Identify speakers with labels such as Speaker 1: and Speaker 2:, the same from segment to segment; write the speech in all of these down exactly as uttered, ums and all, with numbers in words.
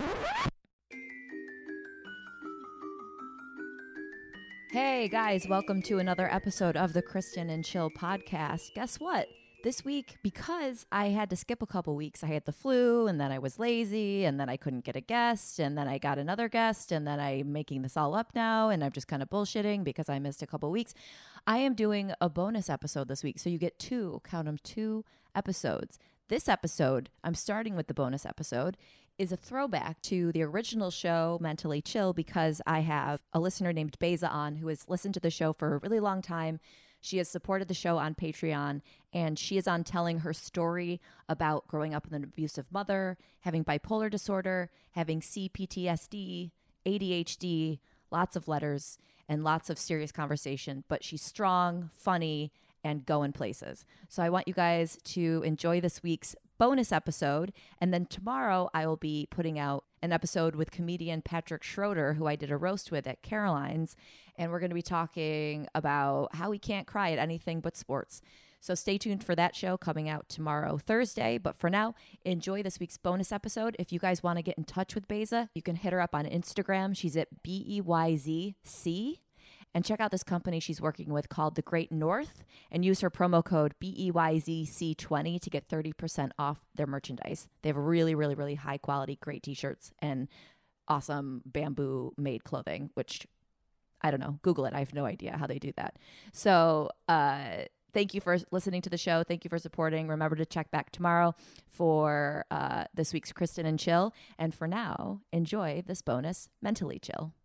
Speaker 1: Hey guys, welcome to another episode of the Kristen and Chill podcast. Guess what? This week, because I had to skip a couple weeks, I had the flu and then I was lazy and then I couldn't get a guest and then I got another guest and then I'm making this all up now and I'm just kind of bullshitting because I missed a couple weeks. I am doing a bonus episode this week. So you get two, count them, two episodes. This episode, I'm starting with the bonus episode, is a throwback to the original show, Mentally Chill, because I have a listener named Beza on who has listened to the show for a really long time. She has supported the show on Patreon, and she is on telling her story about growing up with an abusive mother, having bipolar disorder, having C P T S D, A D H D, lots of letters, and lots of serious conversation. But she's strong, funny, and going places. So I want you guys to enjoy this week's bonus episode. And then tomorrow I will be putting out an episode with comedian Patrick Schroeder, who I did a roast with at Caroline's. And we're going to be talking about how we can't cry at anything but sports. So stay tuned for that show coming out tomorrow, Thursday. But for now, enjoy this week's bonus episode. If you guys want to get in touch with Beza, you can hit her up on Instagram. She's at B E Y Z C. And check out this company she's working with called The Great North and use her promo code B E Y Z C twenty to get thirty percent off their merchandise. They have really, really, really high quality, great t-shirts and awesome bamboo made clothing, which I don't know. Google it. I have no idea how they do that. So uh, thank you for listening to the show. Thank you for supporting. Remember to check back tomorrow for uh, this week's Kristen and Chill. And for now, enjoy this bonus Mentally Chill.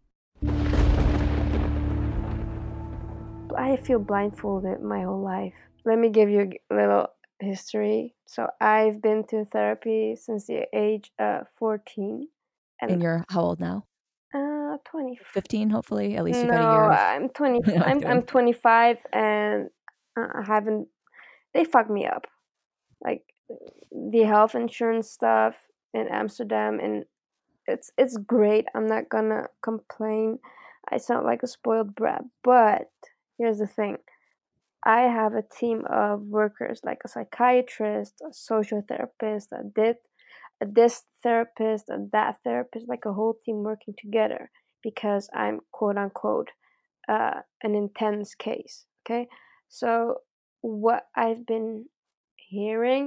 Speaker 2: I feel blindfolded my whole life. Let me give you a little history. So I've been to therapy since the age of fourteen.
Speaker 1: And, and you're how old now?
Speaker 2: Uh, twenty.
Speaker 1: fifteen, hopefully. At least you've
Speaker 2: no,
Speaker 1: had a year. Of...
Speaker 2: I'm twenty. I'm I'm twenty-five, and I haven't. They fucked me up, like the health insurance stuff in Amsterdam, and it's it's great. I'm not gonna complain. I sound like a spoiled brat, but here's the thing. I have a team of workers, like a psychiatrist, a social therapist, a dit, a this therapist, a that therapist, like a whole team working together because I'm quote unquote uh, an intense case. Okay, so what I've been hearing,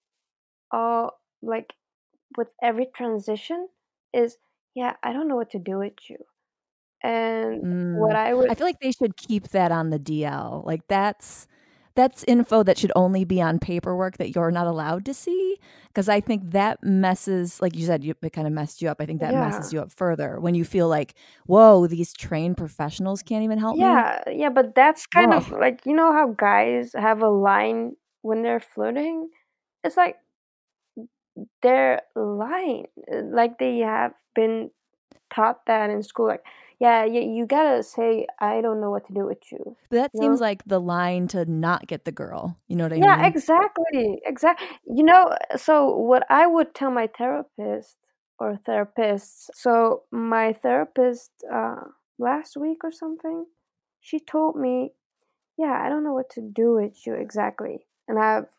Speaker 2: all like with every transition, is yeah, I don't know what to do with you. And
Speaker 1: mm.
Speaker 2: what I would
Speaker 1: I feel like they should keep that on the D L. Like that's that's info that should only be on paperwork that you're not allowed to see. Because I think that messes, like you said, you, it kind of messed you up. I think that
Speaker 2: yeah.
Speaker 1: messes you up further when you feel like, whoa, these trained professionals can't even help
Speaker 2: yeah,
Speaker 1: me.
Speaker 2: Yeah, yeah, but that's kind
Speaker 1: whoa.
Speaker 2: of like, you know how guys have a line when they're flirting? It's like they're lying. Like they have been taught that in school. Like, yeah, you, you gotta say, I don't know what to do with you.
Speaker 1: But that
Speaker 2: you
Speaker 1: seems
Speaker 2: know?
Speaker 1: like the line to not get the girl. You know what I
Speaker 2: yeah,
Speaker 1: mean?
Speaker 2: Yeah, exactly. Exactly. You know, so what I would tell my therapist or therapists, so my therapist uh, last week or something, she told me, yeah, I don't know what to do with you exactly. And I have,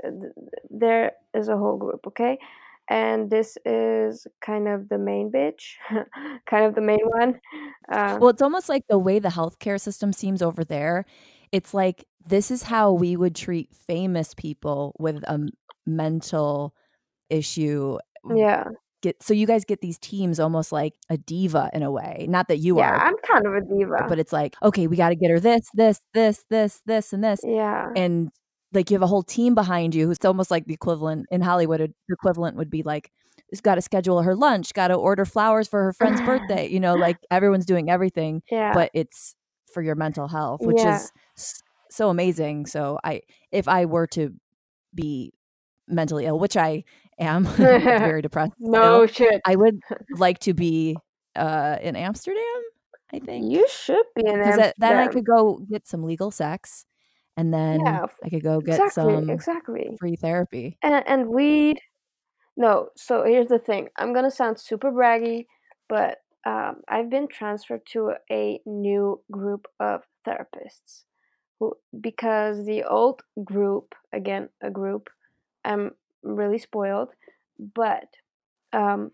Speaker 2: there is a whole group, okay? And this is kind of the main bitch, kind of the main one.
Speaker 1: Uh, well, it's almost like the way the healthcare system seems over there. It's like, this is how we would treat famous people with a mental issue.
Speaker 2: Yeah.
Speaker 1: Get, so you guys get these teams almost like a diva in a way. Not that you
Speaker 2: yeah,
Speaker 1: are.
Speaker 2: Yeah, I'm kind of a diva.
Speaker 1: But it's like, okay, we got to get her this, this, this, this, this, and this.
Speaker 2: Yeah.
Speaker 1: And like you have a whole team behind you who's almost like the equivalent in Hollywood. The equivalent would be like, has got to schedule her lunch, got to order flowers for her friend's birthday. You know, like everyone's doing everything,
Speaker 2: yeah.
Speaker 1: but it's for your mental health, which
Speaker 2: yeah.
Speaker 1: is so amazing. So I, if I were to be mentally ill, which I am, very depressed.
Speaker 2: no
Speaker 1: Ill,
Speaker 2: shit.
Speaker 1: I would like to be uh, in Amsterdam. I think
Speaker 2: you should be in Amsterdam.
Speaker 1: Because then I could go get some legal sex, and then
Speaker 2: yeah,
Speaker 1: I could go get
Speaker 2: exactly,
Speaker 1: some
Speaker 2: exactly.
Speaker 1: free therapy.
Speaker 2: And and weed. No, so here's the thing. I'm gonna sound super braggy, but um, I've been transferred to a new group of therapists, who because the old group, again a group, I'm really spoiled, but um,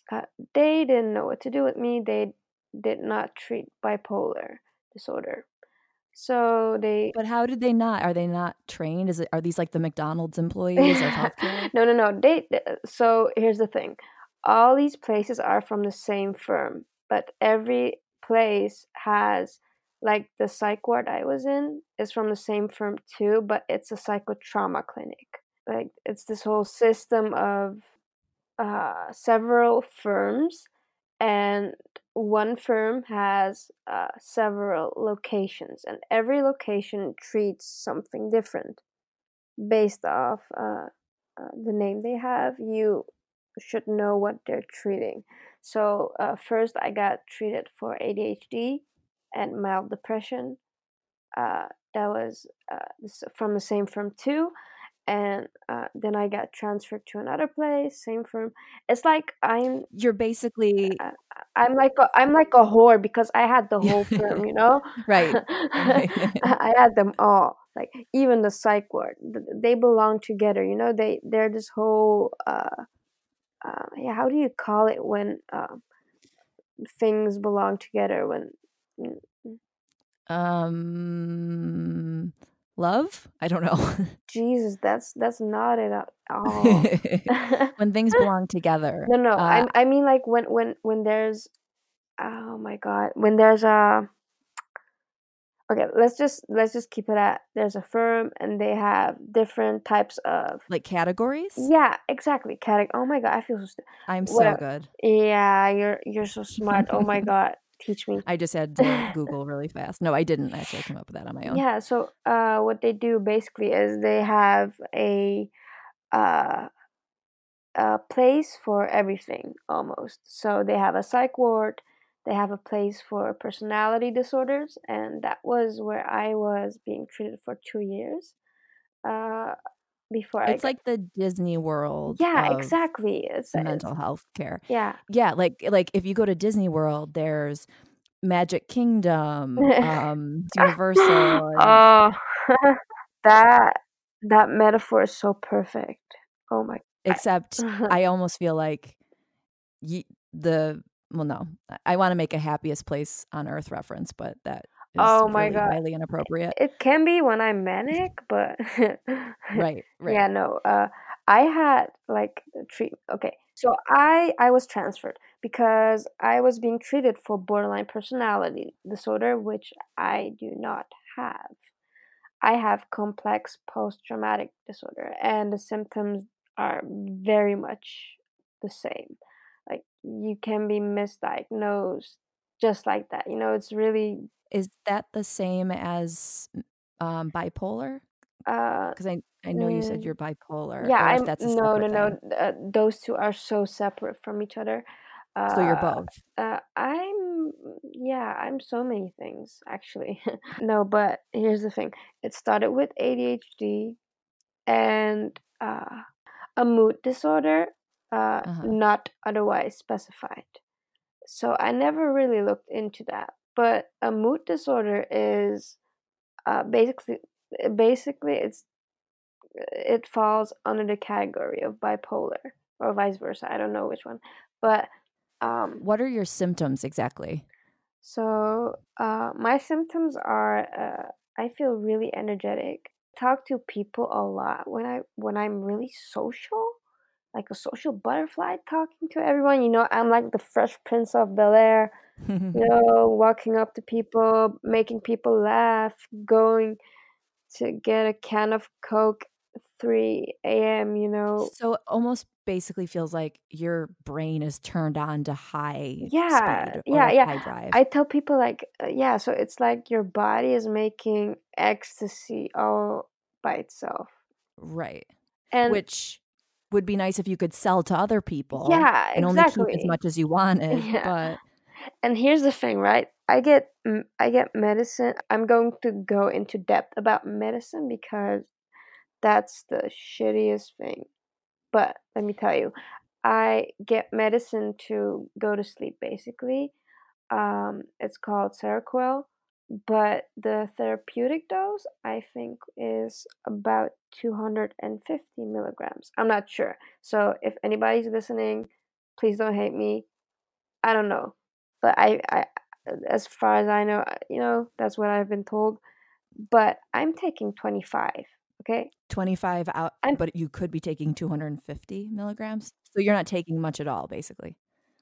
Speaker 2: uh, they didn't know what to do with me. They did not treat bipolar disorder. So they
Speaker 1: But how did they not? Are they not trained? Is it are these like the McDonald's employees of healthcare?
Speaker 2: no, no, no. They so here's the thing. All these places are from the same firm, but every place has like the psych ward I was in is from the same firm too, but it's a psychotrauma clinic. Like it's this whole system of uh, several firms, and one firm has uh, several locations, and every location treats something different based off uh, uh, the name they have. You should know what they're treating. So uh, first, I got treated for A D H D and mild depression. Uh, that was uh, from the same firm too, and uh, then I got transferred to another place, same firm. It's like I'm
Speaker 1: You're basically
Speaker 2: uh, I'm like a, I'm like a whore because I had the whole firm, you know.
Speaker 1: right. Right.
Speaker 2: I had them all, like even the psych ward. They belong together, you know. They they're this whole uh, uh yeah. How do you call it when uh, things belong together? When mm,
Speaker 1: Um, love? I don't know.
Speaker 2: Jesus, that's that's not it at all.
Speaker 1: When things belong together.
Speaker 2: No, no.
Speaker 1: Uh,
Speaker 2: I I mean like when when when there's oh my god, when there's a okay, let's just let's just keep it at there's a firm and they have different types of
Speaker 1: like categories?
Speaker 2: yeah, exactly. Categ- oh my god, I feel so stupid.
Speaker 1: I'm so
Speaker 2: Whatever.
Speaker 1: good.
Speaker 2: Yeah, you're you're so smart. Oh my god, teach me.
Speaker 1: I just had to Google really fast. No, I didn't actually come up with that on my own.
Speaker 2: Yeah, so uh what they do basically is they have a uh a place for everything almost. So they have a psych ward, they have a place for personality disorders, and that was where I was being treated for two years. Uh, before I
Speaker 1: It's
Speaker 2: got
Speaker 1: like the Disney World
Speaker 2: yeah,
Speaker 1: of
Speaker 2: exactly. It's it's
Speaker 1: mental health care.
Speaker 2: yeah.
Speaker 1: Yeah, like like if you go to Disney World, there's Magic Kingdom, um, Universal, and
Speaker 2: oh, that that metaphor is so perfect. Oh my.
Speaker 1: except
Speaker 2: I,
Speaker 1: I almost feel like ye the well, no, I wanna make a Happiest Place on Earth reference, but that is
Speaker 2: oh my
Speaker 1: really
Speaker 2: god.
Speaker 1: highly inappropriate.
Speaker 2: It can be when I'm manic, but
Speaker 1: Right, right.
Speaker 2: yeah, no. Uh, I had like treat. Okay, so I I was transferred because I was being treated for borderline personality disorder, which I do not have. I have complex post-traumatic disorder, and the symptoms are very much the same. Like you can be misdiagnosed just like that. You know, it's really
Speaker 1: Is that the same as, um, bipolar?
Speaker 2: uh
Speaker 1: 'Cause I I know you said
Speaker 2: mm,
Speaker 1: you're bipolar,
Speaker 2: yeah,
Speaker 1: or if
Speaker 2: I'm
Speaker 1: that's a
Speaker 2: no, no,
Speaker 1: separate
Speaker 2: no.
Speaker 1: thing.
Speaker 2: Uh, those two are so separate from each other.
Speaker 1: So you're
Speaker 2: Uh,
Speaker 1: both.
Speaker 2: uh, I'm yeah, I'm so many things actually. No, but here's the thing. It started with A D H D and uh, a mood disorder, uh,
Speaker 1: Uh-huh.
Speaker 2: not otherwise specified. So I never really looked into that. But a mood disorder is uh, basically basically it's it falls under the category of bipolar or vice versa. I don't know which one, but um,
Speaker 1: What are your symptoms exactly?
Speaker 2: so uh, my symptoms are uh, I feel really energetic. Talk to people a lot when I when I'm really social, like a social butterfly, talking to everyone. You know, I'm like the Fresh Prince of Bel Air. You know, walking up to people, making people laugh, going to get a can of Coke three a m, you know.
Speaker 1: So it almost basically feels like your brain is turned on to high
Speaker 2: Yeah,
Speaker 1: speed or
Speaker 2: yeah,
Speaker 1: like
Speaker 2: yeah.
Speaker 1: high drive.
Speaker 2: I tell people like, uh, yeah, so it's like your body is making ecstasy all by itself.
Speaker 1: Right.
Speaker 2: And
Speaker 1: Which would be nice if you could sell to other people
Speaker 2: yeah,
Speaker 1: and only keep as
Speaker 2: exactly.
Speaker 1: much as you wanted,
Speaker 2: Yeah.
Speaker 1: but
Speaker 2: And here's the thing, right? I get mm, I get medicine. I'm going to go into depth about medicine because that's the shittiest thing. But let me tell you, I get medicine to go to sleep basically. Um, it's called Seroquel, but the therapeutic dose I think is about two hundred fifty milligrams. I'm not sure. So if anybody's listening, Please don't hate me. I don't know. But I, I as far as I know, you know, that's what I've been told. But I'm taking twenty-five, okay?
Speaker 1: twenty-five out,
Speaker 2: I'm
Speaker 1: but you could be taking two hundred fifty milligrams. So you're not taking much at all, basically.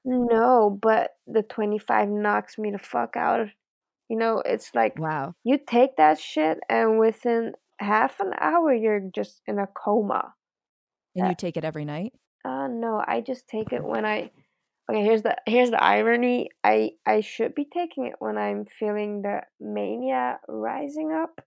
Speaker 2: No, but the twenty-five knocks me the fuck out. You know, it's like
Speaker 1: Wow.
Speaker 2: you take that shit and within half an hour you're just in a coma.
Speaker 1: And
Speaker 2: Uh,
Speaker 1: you take it every night?
Speaker 2: uh no, I just take it when I Okay, here's the here's the irony. I I should be taking it when I'm feeling the mania rising up.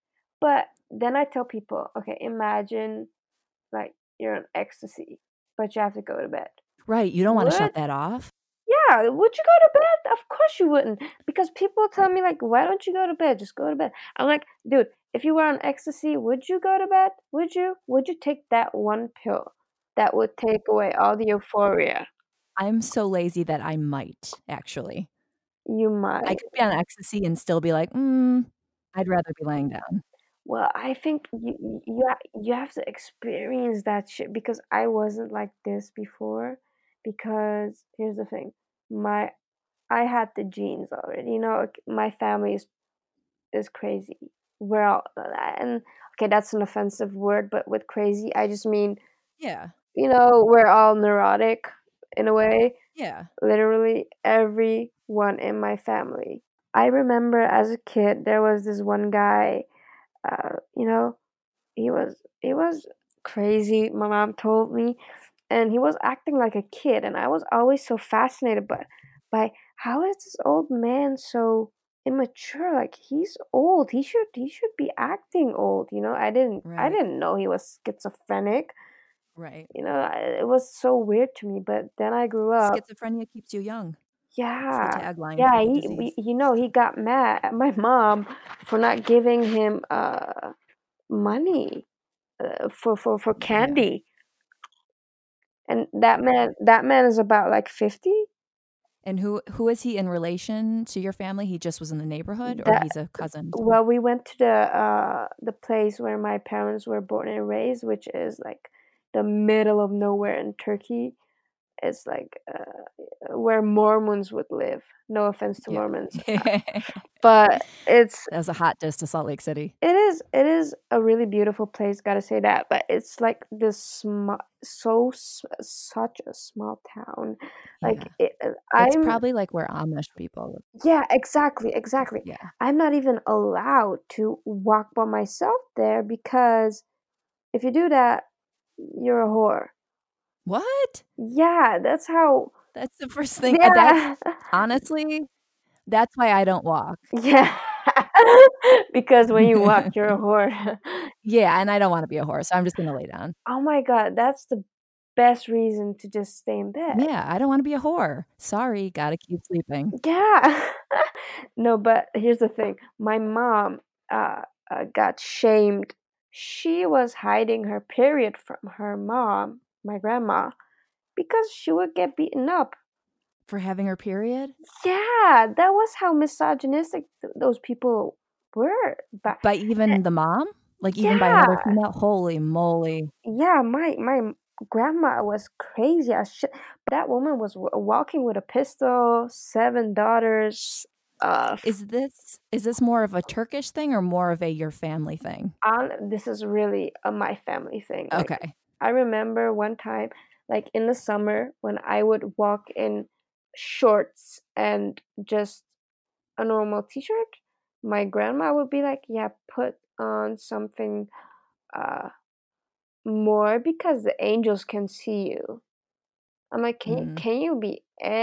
Speaker 2: But then I tell people, okay, imagine like you're on ecstasy, but you have to go to bed.
Speaker 1: Right, you don't wanna
Speaker 2: Would
Speaker 1: shut that off.
Speaker 2: Yeah, would you go to bed? Of course you wouldn't. Because people tell
Speaker 1: Right.
Speaker 2: me like, why don't you go to bed? Just go to bed. I'm like, dude, if you were on ecstasy, would you go to bed? Would you? Would you take that one pill that would take away all the euphoria?
Speaker 1: I'm so lazy that I might, actually.
Speaker 2: You
Speaker 1: I
Speaker 2: might.
Speaker 1: could be on ecstasy and still be like, "Mm, I'd rather be laying down."
Speaker 2: Well, I think you you you ha- you have to experience that shit because I wasn't like this before. Because here's the thing, my I had the genes already. You know, like, my family is is crazy. We're all and okay, that's an offensive word, but with crazy, I just mean,
Speaker 1: Yeah,
Speaker 2: you know, we're all neurotic in a way.
Speaker 1: yeah.
Speaker 2: Literally everyone in my family. I remember as a kid, there was this one guy. Uh, you know, he was he was crazy. My mom told me, and he was acting like a kid, and I was always so fascinated by by how is this old man so immature? Like he's old. He should he should be acting old. You know, I didn't I
Speaker 1: Right,
Speaker 2: didn't know he was schizophrenic.
Speaker 1: right.
Speaker 2: You know, I, it was so weird to me. But then I grew up.
Speaker 1: Schizophrenia keeps you young. It's the
Speaker 2: Yeah,
Speaker 1: tagline for
Speaker 2: yeah.
Speaker 1: the
Speaker 2: He, we,
Speaker 1: disease.
Speaker 2: you know, he got mad at my mom for not giving him uh money uh, for for for
Speaker 1: Yeah.
Speaker 2: candy. And that man that man is about like fifty.
Speaker 1: And who who is he in relation to your family? He just was in the neighborhood or
Speaker 2: That
Speaker 1: he's a cousin too?
Speaker 2: Well, we went to the uh the place where my parents were born and raised, which is like the middle of nowhere in Turkey. It's like uh, where Mormons would live. No offense to
Speaker 1: Yeah.
Speaker 2: Mormons, but it's
Speaker 1: That was a hot dish to Salt Lake City.
Speaker 2: it is it is a really beautiful place. Gotta say that, but it's like this small, so s- such a small town.
Speaker 1: Yeah.
Speaker 2: Like it, uh,
Speaker 1: It's
Speaker 2: I'm
Speaker 1: probably like where Amish people live.
Speaker 2: Yeah, exactly, exactly.
Speaker 1: Yeah.
Speaker 2: I'm not even allowed to walk by myself there because if you do that, you're a whore.
Speaker 1: What?
Speaker 2: Yeah, that's how.
Speaker 1: That's the first thing uh, that's
Speaker 2: Yeah,
Speaker 1: honestly, that's why I don't walk.
Speaker 2: yeah. Because when you walk, you're a whore.
Speaker 1: Yeah, and I don't wanna be a horse, so I'm just gonna lay down.
Speaker 2: Oh my God, that's the best reason to just stay in bed.
Speaker 1: Yeah, I don't wanna be a whore. Sorry, gotta keep sleeping.
Speaker 2: Yeah. No, but here's the thing. My mom uh, uh, got shamed. She was hiding her period from her mom, my grandma, because she would get beaten up.
Speaker 1: For having her period?
Speaker 2: Yeah, that was how misogynistic th- those people were. But
Speaker 1: By even the mom? Like, even by another
Speaker 2: yeah,
Speaker 1: female? Holy moly.
Speaker 2: yeah, my my grandma was crazy as shit. That woman was w- walking with a pistol, seven daughters. Uh,
Speaker 1: Is this is this more of a Turkish thing or more of a your family thing?
Speaker 2: on this is really a my family thing. Like
Speaker 1: Okay.
Speaker 2: I remember one time, like in the summer when I would walk in shorts and just a normal t-shirt, my grandma would be like, "Yeah, put on something uh more because the angels can see you." I'm like, "Can you
Speaker 1: Mm,
Speaker 2: can you be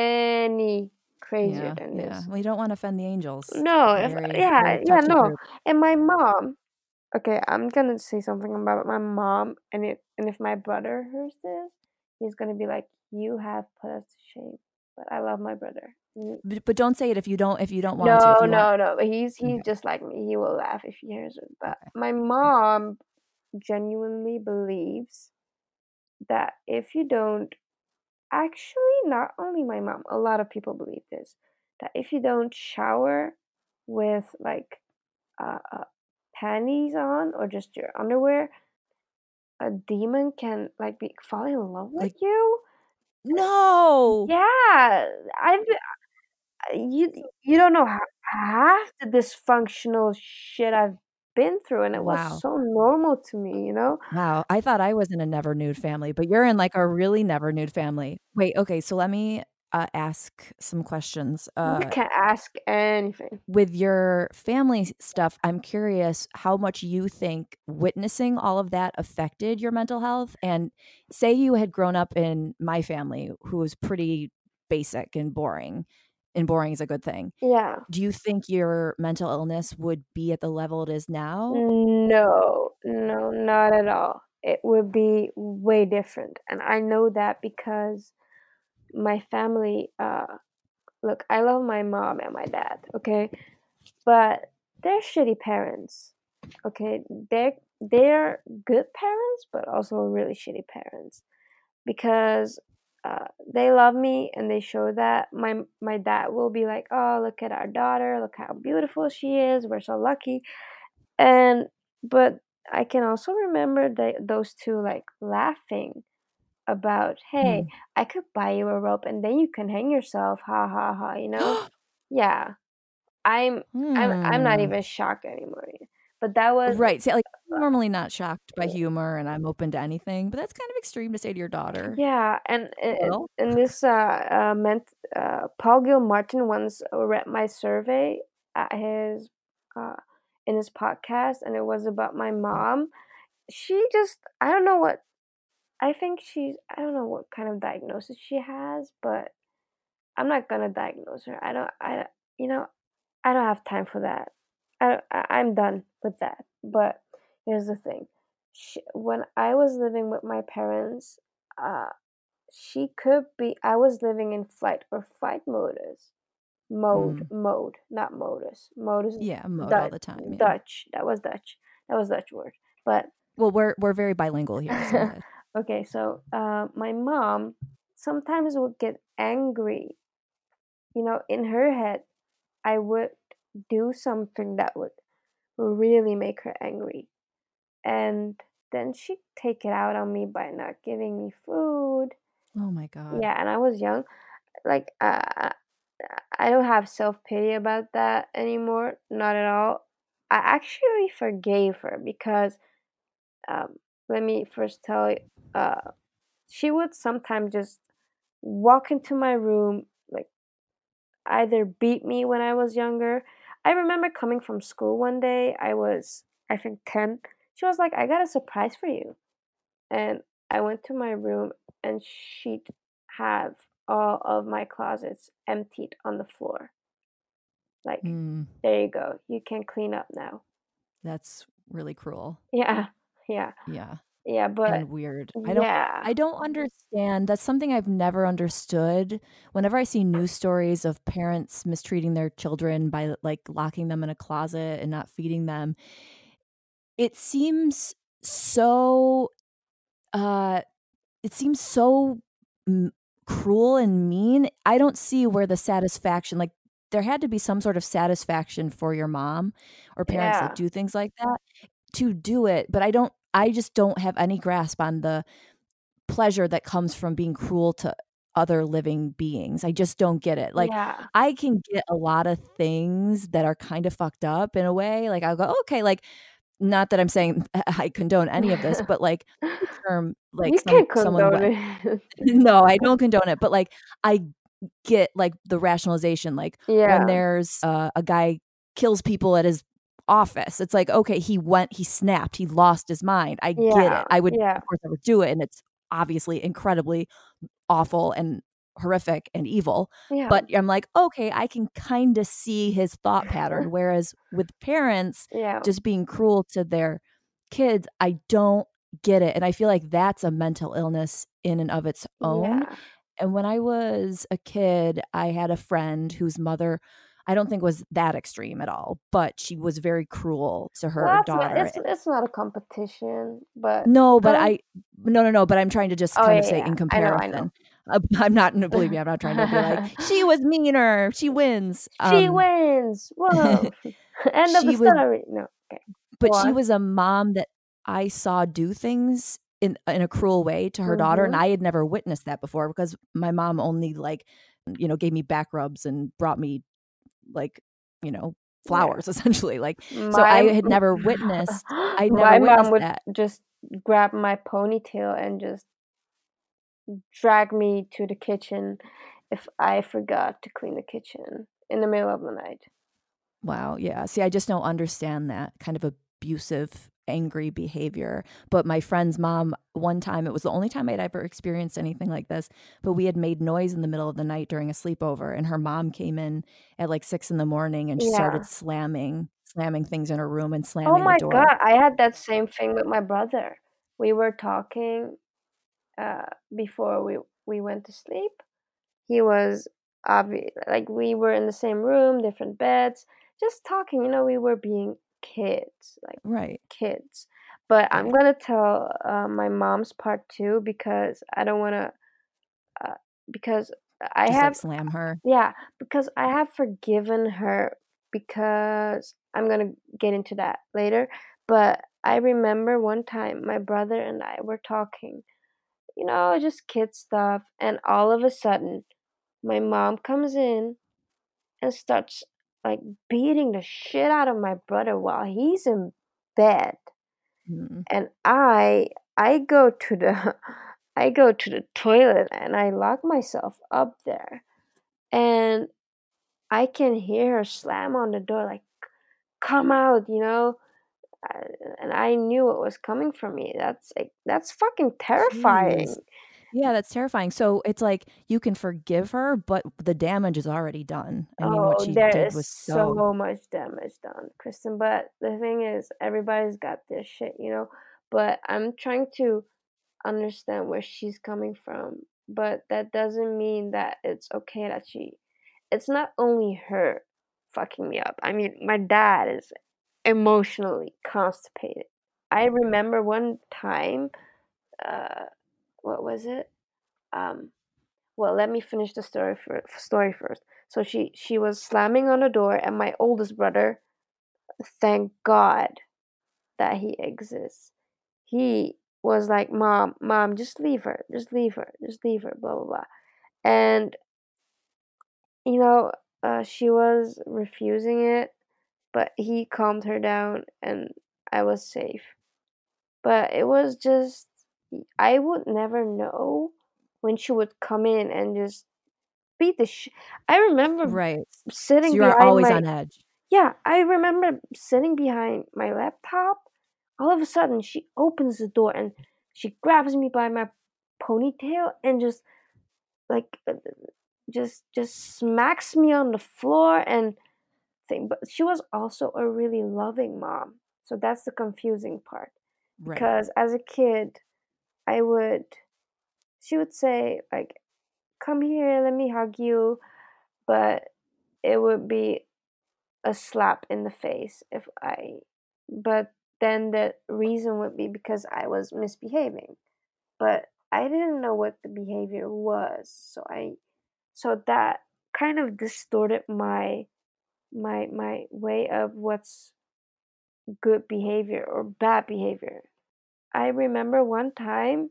Speaker 2: any crazier
Speaker 1: yeah,
Speaker 2: than
Speaker 1: yeah.
Speaker 2: this?"
Speaker 1: Well, you don't wanna offend the angels.
Speaker 2: No, if
Speaker 1: Very,
Speaker 2: yeah,
Speaker 1: very
Speaker 2: yeah,
Speaker 1: touchy
Speaker 2: no.
Speaker 1: group.
Speaker 2: And my mom, okay, I'm gonna say something about my mom, and it and if my brother hears this, he's gonna be like, "You have put us to shame." But I love my brother. Mm,
Speaker 1: But but don't say it if you don't if you don't want to.
Speaker 2: No,
Speaker 1: If you want
Speaker 2: no, no. But he's he's
Speaker 1: okay,
Speaker 2: just like me. He will laugh if he hears it. But
Speaker 1: okay.
Speaker 2: my mom genuinely believes that if you don't, actually, not only my mom, a lot of people believe this, that if you don't shower with like uh, uh panties on or just your underwear, a demon can like be fall in love with
Speaker 1: Like
Speaker 2: you.
Speaker 1: No.
Speaker 2: Yeah, I've you you don't know half the dysfunctional shit I've been through, and it was
Speaker 1: Wow.
Speaker 2: so normal to me, you know?
Speaker 1: Wow, I thought I was in a never nude family, but you're in, like, a really never nude family. Wait, okay, so let me, uh, ask some questions.
Speaker 2: You
Speaker 1: Uh,
Speaker 2: can ask anything.
Speaker 1: with your family stuff, I'm curious how much you think witnessing all of that affected your mental health, and say you had grown up in my family, who was pretty basic and boring, and boring is a good thing.
Speaker 2: Yeah.
Speaker 1: Do you think your mental illness would be at the level it is now?
Speaker 2: No, no, not at all. It would be way different, and I know that because my family, uh look, I love my mom and my dad, okay? But they're shitty parents, okay? They're they're good parents, but also really shitty parents because uh, they love me and they show that. My my dad will be like, "Oh, look at our daughter! Look how beautiful she is. We're so lucky." And but I can also remember they, those two like laughing about, "Hey,
Speaker 1: Mm.
Speaker 2: I could buy you a rope and then you can hang yourself." Ha ha ha, you know? Yeah. I'm I'm I'm not
Speaker 1: Hmm.
Speaker 2: even shocked anymore. But that was
Speaker 1: Right, see, like, I'm
Speaker 2: uh,
Speaker 1: normally not shocked by humor, and I'm open to anything, but that's kind of extreme to say to your daughter.
Speaker 2: yeah, and
Speaker 1: A
Speaker 2: and
Speaker 1: little.
Speaker 2: and this uh, uh meant uh Paul Gilmartin once read my survey at his uh in his podcast, and it was about my
Speaker 1: Yeah.
Speaker 2: mom. She just I don't know what I think she's I don't know what kind of diagnosis she has, but I'm not gonna diagnose her. I don't I you know, I don't have time for that. I I I'm done with that. But here's the thing. Sh when I was living with my parents, uh, she could be I was living in flight or fight modus. Mode,
Speaker 1: Mm.
Speaker 2: mode, not modus. Modus is
Speaker 1: Yeah, mode all
Speaker 2: Dutch.
Speaker 1: the time, yeah.
Speaker 2: Dutch. That was Dutch. That was Dutch word. But
Speaker 1: Well, we're we're very bilingual here, so good.
Speaker 2: okay, so uh, my mom sometimes would get angry. You know, in her head, I would do something that would really make her angry. And then she'd take it out on me by not giving me food.
Speaker 1: Oh my god.
Speaker 2: Yeah, and I was young. Like, uh, I don't have self pity about that anymore. Not at all. I actually forgave her because, um, let me first tell you, uh, she would sometimes just walk into my room, like, either beat me when I was younger. I remember coming from school one day, I was, I think, ten. She was like, "I got a surprise for you." And I went to my room and she'd have all of my closets emptied on the floor. Like,
Speaker 1: Mm,
Speaker 2: there you go. You can clean up now.
Speaker 1: that's really cruel.
Speaker 2: Yeah. Yeah.
Speaker 1: Yeah,
Speaker 2: Yeah. But
Speaker 1: and weird. I don't
Speaker 2: yeah.
Speaker 1: I don't understand, that's something I've never understood. Whenever I see news stories of parents mistreating their children by, like, locking them in a closet and not feeding them, it seems so, uh it seems so m cruel and mean. I don't see where the satisfaction, like, there had to be some sort of satisfaction for your mom or parents that
Speaker 2: Yeah.
Speaker 1: do things like that to do it, but I don't I just don't have any grasp on the pleasure that comes from being cruel to other living beings. I just don't get it. Like,
Speaker 2: Yeah.
Speaker 1: I can get a lot of things that are kind of fucked up in a way, like, I'll go, "Okay," like, not that I'm saying I condone any of this, but, like, the term, like,
Speaker 2: You
Speaker 1: some
Speaker 2: can't
Speaker 1: someone
Speaker 2: condone
Speaker 1: went
Speaker 2: it.
Speaker 1: no, I don't condone it, but, like, I get, like, the rationalization, like, when
Speaker 2: Yeah.
Speaker 1: there's, uh, a guy kills people at his office, it's like, okay, he went he snapped, he lost his mind, I get
Speaker 2: Yeah.
Speaker 1: it. I would,
Speaker 2: Yeah.
Speaker 1: of course, never do it, and it's obviously incredibly awful and horrific and evil,
Speaker 2: Yeah.
Speaker 1: but I'm like, "Okay, I can kinda see his thought pattern," whereas with parents
Speaker 2: Yeah.
Speaker 1: just being cruel to their kids, I don't get it, and I feel like that's a mental illness in and of its own,
Speaker 2: Yeah.
Speaker 1: and when I was a kid, I had a friend whose mother I don't think was that extreme at all, but she was very cruel to her
Speaker 2: Well, that's not
Speaker 1: daughter.
Speaker 2: it's it's not a competition, but
Speaker 1: No, but
Speaker 2: um
Speaker 1: I no, no, no, but I'm trying to just
Speaker 2: oh,
Speaker 1: kind
Speaker 2: yeah,
Speaker 1: of say
Speaker 2: yeah.
Speaker 1: in
Speaker 2: I know, I know.
Speaker 1: comparison. Uh, I'm not no, believe me, I'm not trying to be like, "She was meaner, she wins."
Speaker 2: She
Speaker 1: Um,
Speaker 2: wins. Whoa. End of the
Speaker 1: she was
Speaker 2: story. No. Okay. Go
Speaker 1: but she
Speaker 2: on.
Speaker 1: was a mom that I saw do things in in a cruel way to her daughter. And
Speaker 2: Mm-hmm.
Speaker 1: I had never witnessed that before because my mom only like, you know, gave me back rubs and brought me like, you know,
Speaker 2: Yeah.
Speaker 1: flowers essentially. Like, so
Speaker 2: My
Speaker 1: I had never witnessed, I'd never
Speaker 2: my mom
Speaker 1: witnessed
Speaker 2: would
Speaker 1: that.
Speaker 2: just grab my ponytail and just drag me to the kitchen if I forgot to clean the kitchen in the middle of the night.
Speaker 1: Wow. Yeah. See, I just don't understand that kind of abusive, angry behavior. But my friend's mom, one time, it was the only time I'd ever experienced anything like this, but we had made noise in the middle of the night during a sleepover, and her mom came in at like six in the morning and she started
Speaker 2: Yeah.
Speaker 1: slamming, slamming things in her room and
Speaker 2: Oh
Speaker 1: slamming the
Speaker 2: my
Speaker 1: door.
Speaker 2: God, I had that same thing with my brother. We were talking uh, before we we went to sleep. He was obvi- like we were in the same room, different beds, just talking. You know, we were being kids, like
Speaker 1: Right.
Speaker 2: kids. But I'm
Speaker 1: Right.
Speaker 2: gonna tell uh, my mom's part too because I don't wanna. Uh, because I
Speaker 1: Just like
Speaker 2: have,
Speaker 1: slam her.
Speaker 2: yeah, because I have forgiven her because I'm gonna get into that later. But I remember one time my brother and I were talking, you know, just kid stuff, and all of a sudden my mom comes in and starts like beating the shit out of my brother while he's in bed.
Speaker 1: Mm.
Speaker 2: And I I go to the I go to the toilet and I lock myself up there. And I can hear her slam on the door like, "Come out," you know? Uh, and I knew it was coming from me. That's like that's fucking
Speaker 1: Jeez.
Speaker 2: terrifying.
Speaker 1: Yeah, that's terrifying. So it's like you can forgive her, but the damage is already done. I mean, what
Speaker 2: Oh,
Speaker 1: she
Speaker 2: there
Speaker 1: did
Speaker 2: is
Speaker 1: was so
Speaker 2: so much damage done, Kristen. But the thing is, everybody's got their shit, you know? But I'm trying to understand where she's coming from. But that doesn't mean that it's okay that she. It's not only her fucking me up. I mean, my dad is emotionally constipated. I remember one time, uh, what was it? Um, well, let me finish the story for, story first. So she she was slamming on the door, and my oldest brother, thank God that he exists. He was like, "Mom, mom, just leave her, just leave her, just leave her," blah blah blah. And you know, uh, she was refusing it, but he calmed her down, and I was safe. But it was just, I would never know when she would come in and just beat the sh I remember
Speaker 1: right. So
Speaker 2: sitting
Speaker 1: you're
Speaker 2: behind
Speaker 1: always
Speaker 2: my
Speaker 1: on edge.
Speaker 2: yeah, I remember sitting behind my laptop. All of a sudden, she opens the door and she grabs me by my ponytail and just like uh, just just smacks me on the floor and thing. But she was also a really loving mom. So that's the confusing part.
Speaker 1: Right.
Speaker 2: Because as a kid, I would she would say like, "Come here, let me hug you," but it would be a slap in the face if I but then the reason would be because I was misbehaving. But I didn't know what the behavior was. So I so that kind of distorted my my my way of what's good behavior or bad behavior. I remember one time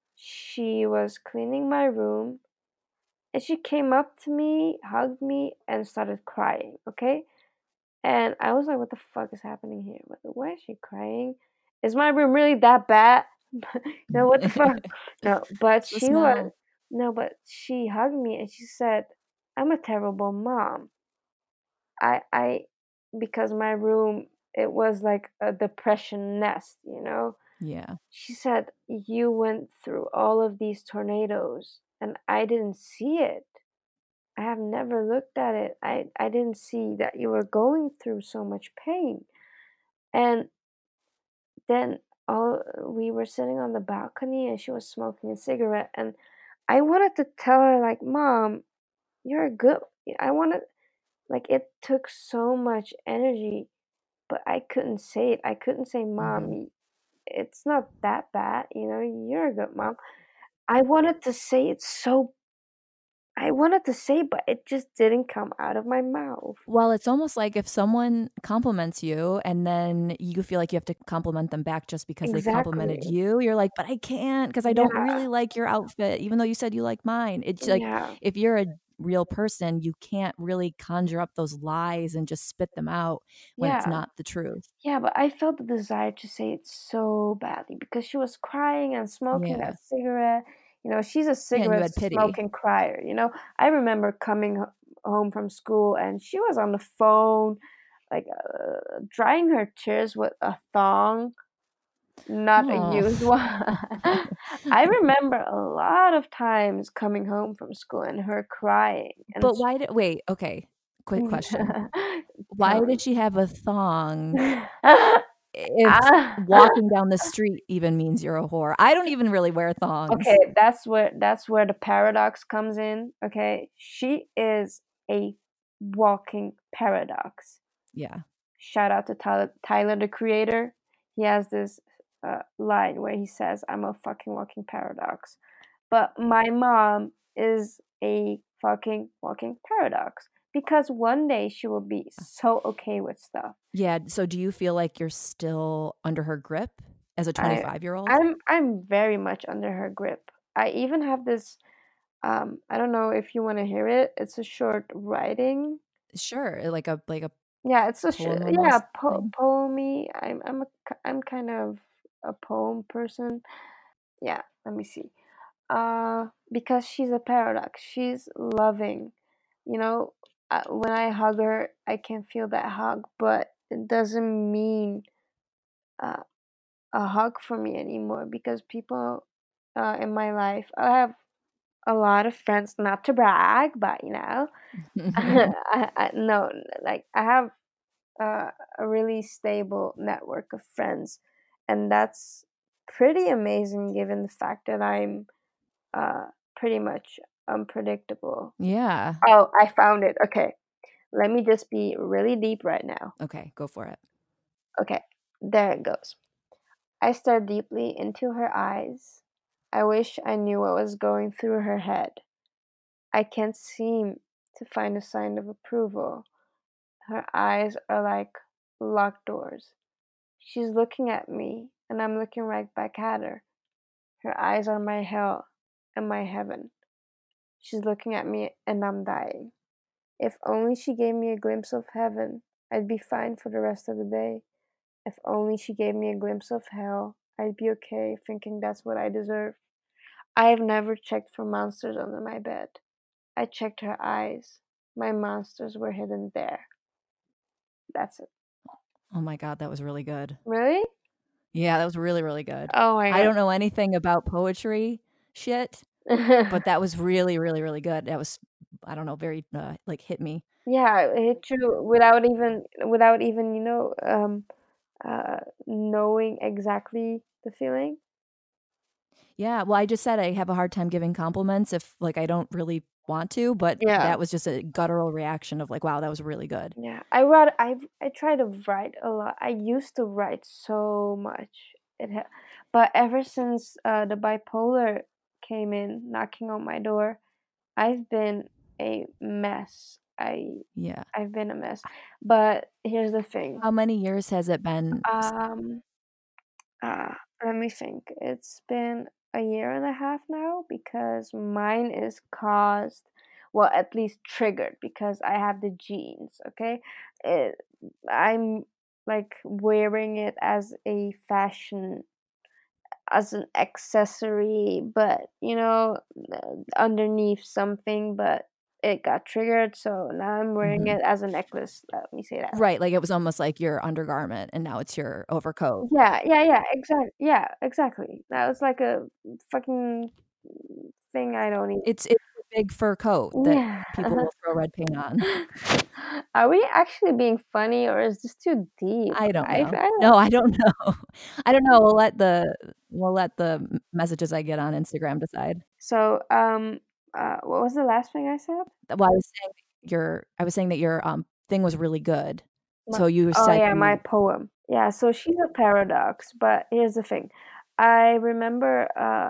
Speaker 2: she was cleaning my room and she came up to me, hugged me, and started crying, okay? And I was like, what the fuck is happening here? What, why is she crying? Is my room really that bad? No, what the fuck? No, but
Speaker 1: The
Speaker 2: she was,
Speaker 1: smell.
Speaker 2: no, but she hugged me and she said, I'm a terrible mom. I, I, because my room, it was like a depression nest, you know?
Speaker 1: Yeah.
Speaker 2: She said, you went through all of these tornadoes and I didn't see it. I have never looked at it. I, I didn't see that you were going through so much pain. And then all we were sitting on the balcony and she was smoking a cigarette and I wanted to tell her like, "Mom, you're a good." I wanted like it took so much energy, but I couldn't say it. I couldn't say,
Speaker 1: Hmm.
Speaker 2: "Mom, it's not that bad, you know, you're a good mom." I wanted to say it so I wanted to say, but it just didn't come out of my mouth.
Speaker 1: Well, it's almost like if someone compliments you and then you feel like you have to compliment them back just because they've complimented
Speaker 2: Exactly.
Speaker 1: you, you're like, but I can't because I don't
Speaker 2: Yeah.
Speaker 1: really like your outfit, even though you said you like mine. It's like
Speaker 2: Yeah.
Speaker 1: if you're a real person, you can't really conjure up those lies and just spit them out when it's
Speaker 2: Yeah.
Speaker 1: not the truth.
Speaker 2: Yeah, but I felt the desire to say it so badly because she was crying and smoking
Speaker 1: Yeah.
Speaker 2: that cigarette. You know, she's a
Speaker 1: Yeah, and you
Speaker 2: cigarette
Speaker 1: had pity.
Speaker 2: smoking crier. You know, I remember coming ho- home from school and she was on the phone, like uh, drying her tears with a thong, not a
Speaker 1: Oh.
Speaker 2: used one. I remember a lot of times coming home from school and her crying. And
Speaker 1: But why did wait, okay. Quick question. Why
Speaker 2: tell
Speaker 1: did she have a thong
Speaker 2: me.
Speaker 1: if
Speaker 2: Ah.
Speaker 1: walking down the street even means you're a whore? I don't even really wear thongs.
Speaker 2: Okay, that's where that's where the paradox comes in. Okay, she is a walking paradox.
Speaker 1: Yeah.
Speaker 2: Shout out to Tyler, Tyler the Creator. He has this uh, line where he says, "I'm a fucking walking paradox," but my mom is a fucking walking paradox because one day she will be so okay with stuff.
Speaker 1: Yeah, so do you feel like you're still under her grip as a
Speaker 2: I
Speaker 1: twenty-five-year-old?
Speaker 2: I'm I'm very much under her grip. I even have this um I don't know if you want to hear it. It's a short writing.
Speaker 1: Sure, like a like a
Speaker 2: Yeah, it's a sh-
Speaker 1: poem
Speaker 2: yeah,
Speaker 1: almost
Speaker 2: po-
Speaker 1: thing?
Speaker 2: poemy. I'm I'm a k- I'm kind of a poem person. Yeah, let me see. Uh because she's a paradox. She's loving. You know, uh, when I hug her, I can feel that hug, but it doesn't mean uh, a hug for me anymore because people uh, in my life, I have a lot of friends, not to brag, but you know, I, I no, like I have uh, a really stable network of friends, and that's pretty amazing given the fact that I'm uh, pretty much unpredictable.
Speaker 1: Yeah.
Speaker 2: Oh, I found it. Okay, let me just be really deep right now.
Speaker 1: Okay, go for it.
Speaker 2: Okay, there it goes. I stare deeply into her eyes. I wish I knew what was going through her head. I can't seem to find a sign of approval. Her eyes are like locked doors. She's looking at me, and I'm looking right back at her. Her eyes are my hell and my heaven. She's looking at me, and I'm dying. If only she gave me a glimpse of heaven, I'd be fine for the rest of the day. If only she gave me a glimpse of hell, I'd be okay thinking that's what I deserve. I've never checked for monsters under my bed. I checked her eyes. My monsters were hidden there. That's it.
Speaker 1: Oh my god, that was really good.
Speaker 2: Really?
Speaker 1: Yeah, that was really, really good.
Speaker 2: Oh my
Speaker 1: I
Speaker 2: god.
Speaker 1: don't know anything about poetry shit, but that was really, really, really good. That was, I don't know, very, uh, like, hit me.
Speaker 2: Yeah, it hit you without even without even, you know, um uh knowing exactly the feeling.
Speaker 1: Yeah, well, I just said I have a hard time giving compliments if, like, I don't really want to, but
Speaker 2: Yeah.
Speaker 1: that was just a guttural reaction of like, "Wow, that was really good."
Speaker 2: Yeah. I write I I try to write a lot. I used to write so much. It ha- but ever since uh the bipolar came in knocking on my door, I've been a mess. I
Speaker 1: Yeah.
Speaker 2: I've been a mess. But here's the thing.
Speaker 1: How many years has it been s
Speaker 2: Um uh let me think. It's been a year and a half now because mine is caused, well, at least triggered because I have the genes, okay? It, I'm like wearing it as a fashion, as an accessory, but you know, uh, underneath something, but it got triggered, so now I'm wearing
Speaker 1: Mhm.
Speaker 2: it as a necklace. Let me say that.
Speaker 1: Right, like, it was almost like your undergarment, and now it's your overcoat.
Speaker 2: Yeah, yeah, yeah, exactly. Yeah, exactly. That was like a fucking thing I don't even.
Speaker 1: It's it's a big fur coat that
Speaker 2: Yeah.
Speaker 1: people will throw red paint on.
Speaker 2: Are we actually being funny or is this too deep?
Speaker 1: I don't
Speaker 2: I, I
Speaker 1: know.
Speaker 2: don't.
Speaker 1: No, I don't know. I don't know, we'll let the we'll let the m messages I get on Instagram decide.
Speaker 2: So, um, uh, what was the last thing I said?
Speaker 1: Well, I was saying that your I was saying that your, um, thing was really good.
Speaker 2: My,
Speaker 1: So you
Speaker 2: oh
Speaker 1: said
Speaker 2: yeah, my
Speaker 1: you
Speaker 2: poem. Yeah, so she's a paradox, but here's the thing. I remember uh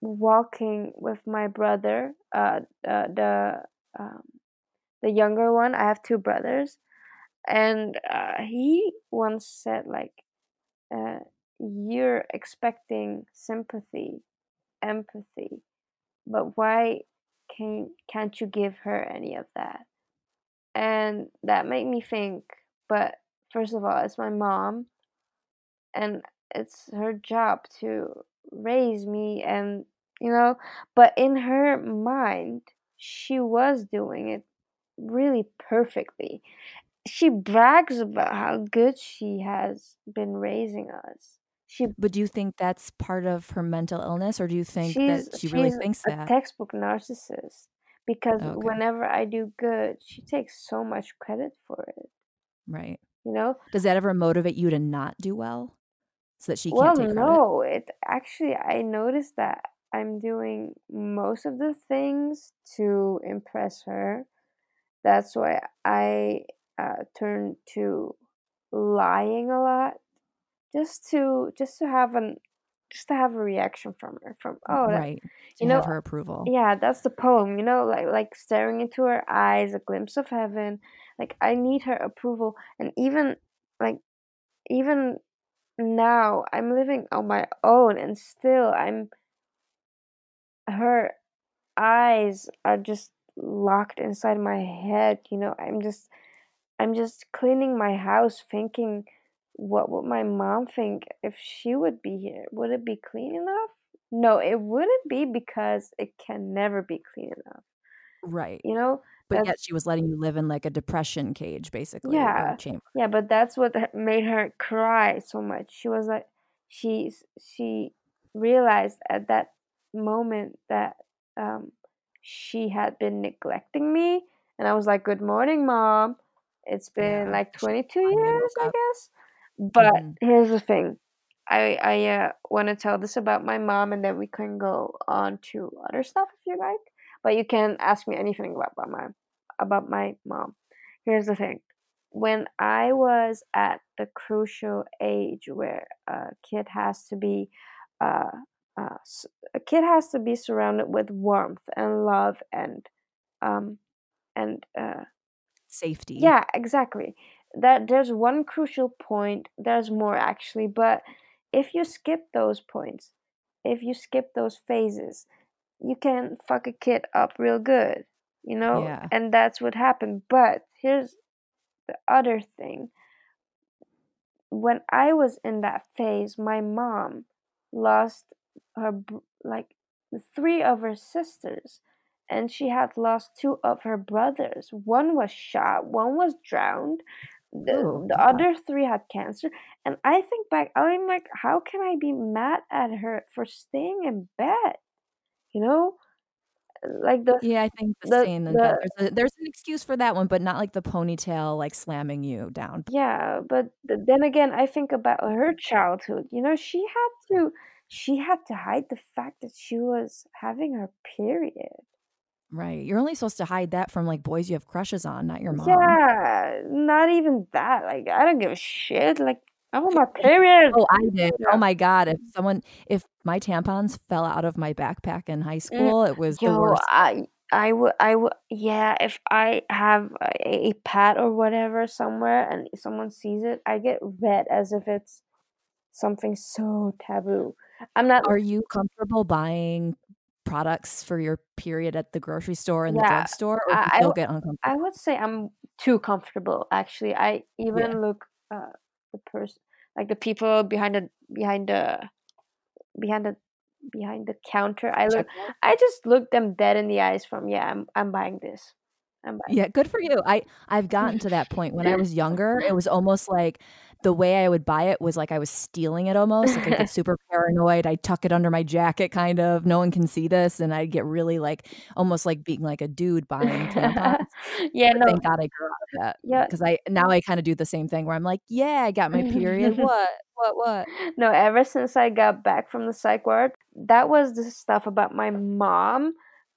Speaker 2: walking with my brother, uh, uh the um, the younger one. I have two brothers, and uh, he once said like, uh, "You're expecting sympathy, empathy, but why can can't you give her any of that?" And that made me think. But first of all, it's my mom, and it's her job to raise me, and you know, but in her mind she was doing it really perfectly. She brags about how good she has been raising us. She
Speaker 1: But do you think that's part of her mental illness, or do you think
Speaker 2: she's
Speaker 1: that she really
Speaker 2: she's
Speaker 1: thinks
Speaker 2: a
Speaker 1: that?
Speaker 2: textbook narcissist, because
Speaker 1: Okay,
Speaker 2: whenever I do good, she takes so much credit for it,
Speaker 1: right.
Speaker 2: you know?
Speaker 1: Does that ever motivate you to not do well so that she can't
Speaker 2: Well,
Speaker 1: take credit?
Speaker 2: no, it actually, I noticed that I'm doing most of the things to impress her. That's why I uh, turned to lying a lot, just to just to have an just to have a reaction from her, from, oh, that,
Speaker 1: Right.
Speaker 2: you
Speaker 1: To
Speaker 2: know,
Speaker 1: have her approval.
Speaker 2: yeah, that's the poem, you know, like like staring into her eyes, a glimpse of heaven. Like I need her approval, and even like even now I'm living on my own, and still I'm her eyes are just locked inside my head, you know. I'm just I'm just cleaning my house thinking, what would my mom think if she would be here? Would it be clean enough? No, it wouldn't be, because it can never be clean enough.
Speaker 1: Right.
Speaker 2: You know,
Speaker 1: But yet
Speaker 2: that's
Speaker 1: she was letting you live in, like, a depression cage, basically, or
Speaker 2: yeah.
Speaker 1: chamber.
Speaker 2: Yeah, but that's what h- made her cry so much. She was like, she's she realized at that moment that um she had been neglecting me, and I was like, "Good morning, mom. It's been
Speaker 1: Yeah.
Speaker 2: like
Speaker 1: She
Speaker 2: twenty-two
Speaker 1: finally
Speaker 2: years,
Speaker 1: woke
Speaker 2: I
Speaker 1: up.
Speaker 2: guess." But
Speaker 1: Mhm.
Speaker 2: here's the thing. I I uh, want to tell this about my mom, and then we can go on to other stuff if you like. But you can ask me anything about, about my about my mom. Here's the thing. When I was at the crucial age where a kid has to be uh, uh, s- a kid has to be surrounded with warmth and love, and um and uh,
Speaker 1: Safety.
Speaker 2: yeah, exactly. That there's one crucial point, there's more actually, but if you skip those points, if you skip those phases, you can fuck a kid up real good, you know?
Speaker 1: Yeah.
Speaker 2: And that's what happened. But here's the other thing. When I was in that phase, my mom lost her br- like three of her sisters, and she had lost two of her brothers. One was shot, one was drowned.
Speaker 1: Oh,
Speaker 2: The, the
Speaker 1: God.
Speaker 2: other three had cancer. And I think back, I'm like, how can I be mad at her for staying in bed? You know, like the
Speaker 1: Yeah, I think the
Speaker 2: the
Speaker 1: staying in bed,
Speaker 2: the
Speaker 1: there's a there's an excuse for that one, but not like the ponytail, like, slamming you down.
Speaker 2: Yeah, but th then again, I think about her childhood. You know, she had to she had to hide the fact that she was having her period.
Speaker 1: Right. You're only supposed to hide that from, like, boys you have crushes on, not your mom.
Speaker 2: Yeah, not even that. Like, I don't give a shit. Like, I'm on my period.
Speaker 1: Oh, I did. Oh
Speaker 2: Yeah.
Speaker 1: my god, if someone if my tampons fell out of my backpack in high
Speaker 2: Mm,
Speaker 1: school, it was the
Speaker 2: yo,
Speaker 1: worst.
Speaker 2: I I would I would yeah, if I have a, a pad or whatever somewhere and someone sees it, I get red as if it's something so taboo. I'm not.
Speaker 1: Are you comfortable buying products for your period at the grocery store and the
Speaker 2: Yeah,
Speaker 1: drugstore, or do you
Speaker 2: I I
Speaker 1: still
Speaker 2: w
Speaker 1: get
Speaker 2: I
Speaker 1: uncomfortable?
Speaker 2: would say I'm too comfortable, actually. I
Speaker 1: Yeah.
Speaker 2: even look, uh, the person, like, the people behind the behind the behind the behind the counter, I look
Speaker 1: Checkout?
Speaker 2: I just look them dead in the eyes from, "Yeah, I'm I'm buying this. I'm buying."
Speaker 1: Yeah, good for you. I I've gotten to that point. When I was younger, it was almost like the way I would buy it was like I was stealing it almost, like, I'd get super paranoid, I'd tuck it under my jacket kind of, "No one can see this," and I'd get really, like, almost like being like a dude buying tampons,
Speaker 2: Yeah,
Speaker 1: but
Speaker 2: no,
Speaker 1: thank God I grew out of that,
Speaker 2: yeah.
Speaker 1: because I now I kinda do the same thing where I'm like, "Yeah, I got my period. What? What, what?"
Speaker 2: No, ever since I got back from the psych ward, that was the stuff about my mom,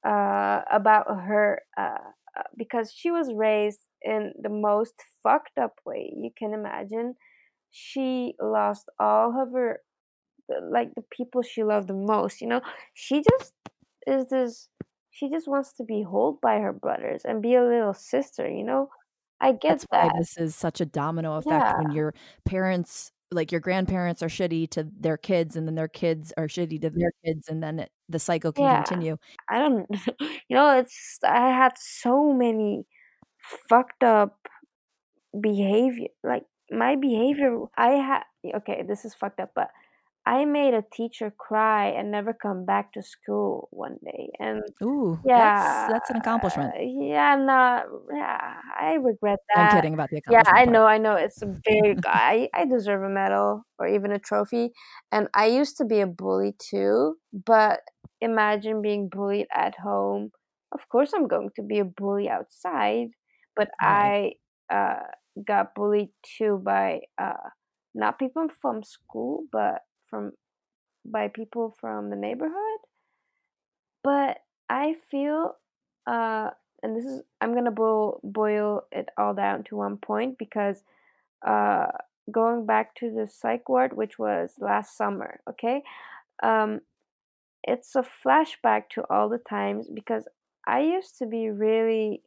Speaker 2: uh, about her, uh, uh, because she was raised in the most fucked up way you can imagine. She lost all of her like the people she loved the most. You know, she just is this. She just wants to be held by her brothers and be a little sister. You know, I get
Speaker 1: That's why
Speaker 2: that.
Speaker 1: this is such a domino effect
Speaker 2: Yeah,
Speaker 1: when your parents, like your grandparents, are shitty to their kids, and then their kids are shitty to their kids, and then it, the cycle can
Speaker 2: yeah.
Speaker 1: continue.
Speaker 2: I don't. You know, it's I had so many fucked up behavior. Like my behavior, I had. Okay, this is fucked up, but I made a teacher cry and never come back to school one day. And
Speaker 1: Ooh, that's
Speaker 2: yeah,
Speaker 1: that's an accomplishment.
Speaker 2: yeah, no, yeah, I regret
Speaker 1: I'm
Speaker 2: that.
Speaker 1: kidding about the
Speaker 2: Yeah,
Speaker 1: accomplishment
Speaker 2: I
Speaker 1: part.
Speaker 2: know, I know. It's a big. I I deserve a medal or even a trophy. And I used to be a bully too, but imagine being bullied at home. Of course, I'm going to be a bully outside, but
Speaker 1: Right.
Speaker 2: I uh, got bullied too by uh, not people from school, but from by people from the neighborhood. But I feel, uh, and this is, I'm gonna boil boil it all down to one point because uh, going back to the psych ward, which was last summer, okay, um, it's a flashback to all the times because I used to be really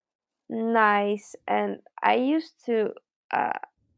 Speaker 2: nice and I used to uh,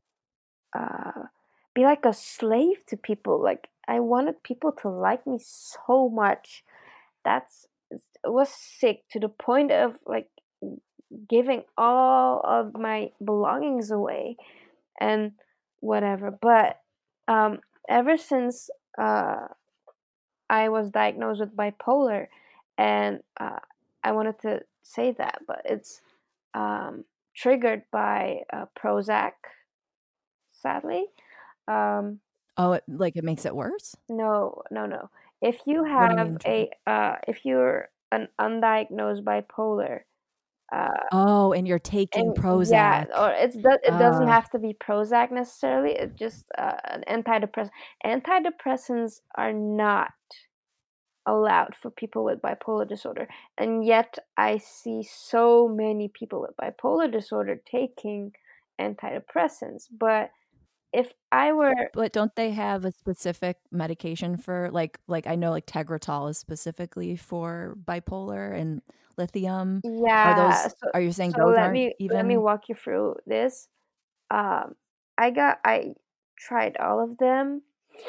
Speaker 2: uh, be like a slave to people. Like I wanted people to like me so much. That's it was sick to the point of like giving all of my belongings away and whatever. But um, ever since uh, I was diagnosed with bipolar, and uh, I wanted to say that, but it's um, triggered by uh, Prozac, sadly. Um,
Speaker 1: Oh, it, like it makes it worse?
Speaker 2: no, no, no. If you
Speaker 1: What do you
Speaker 2: have
Speaker 1: mean trigger?
Speaker 2: a, uh, if you're an undiagnosed bipolar, uh,
Speaker 1: Oh, and you're taking
Speaker 2: and yeah,
Speaker 1: Prozac.
Speaker 2: or it's do- it doesn't
Speaker 1: Uh,
Speaker 2: have to be Prozac necessarily. It's just uh, an antidepressant. Antidepressants are not allowed for people with bipolar disorder, and yet I see so many people with bipolar disorder taking antidepressants. But if I were,
Speaker 1: but don't they have a specific medication for like like I know like Tegretol is specifically for bipolar and lithium. Are
Speaker 2: yeah,
Speaker 1: those
Speaker 2: so
Speaker 1: are you saying
Speaker 2: so
Speaker 1: those
Speaker 2: let
Speaker 1: aren't
Speaker 2: me let me
Speaker 1: even
Speaker 2: walk you through this. Um, I got I tried all of them,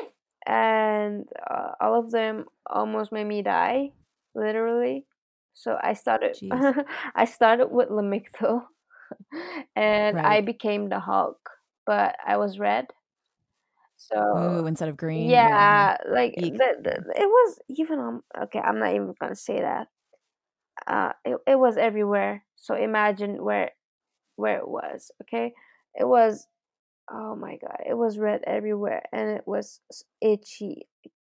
Speaker 2: and uh, all of them almost made me die, literally. So I started
Speaker 1: Jeez.
Speaker 2: I started with Lamictal, and I
Speaker 1: Right.
Speaker 2: became the Hulk, but I was red. So
Speaker 1: Ooh, instead of green. Yeah, yeah.
Speaker 2: yeah, like
Speaker 1: Eek.
Speaker 2: the, the it was even on. Okay, I'm not even gonna say that. Uh, it it was everywhere. So imagine where where it was. Okay, it was. Oh my god, it was red everywhere, and it was s- itchy.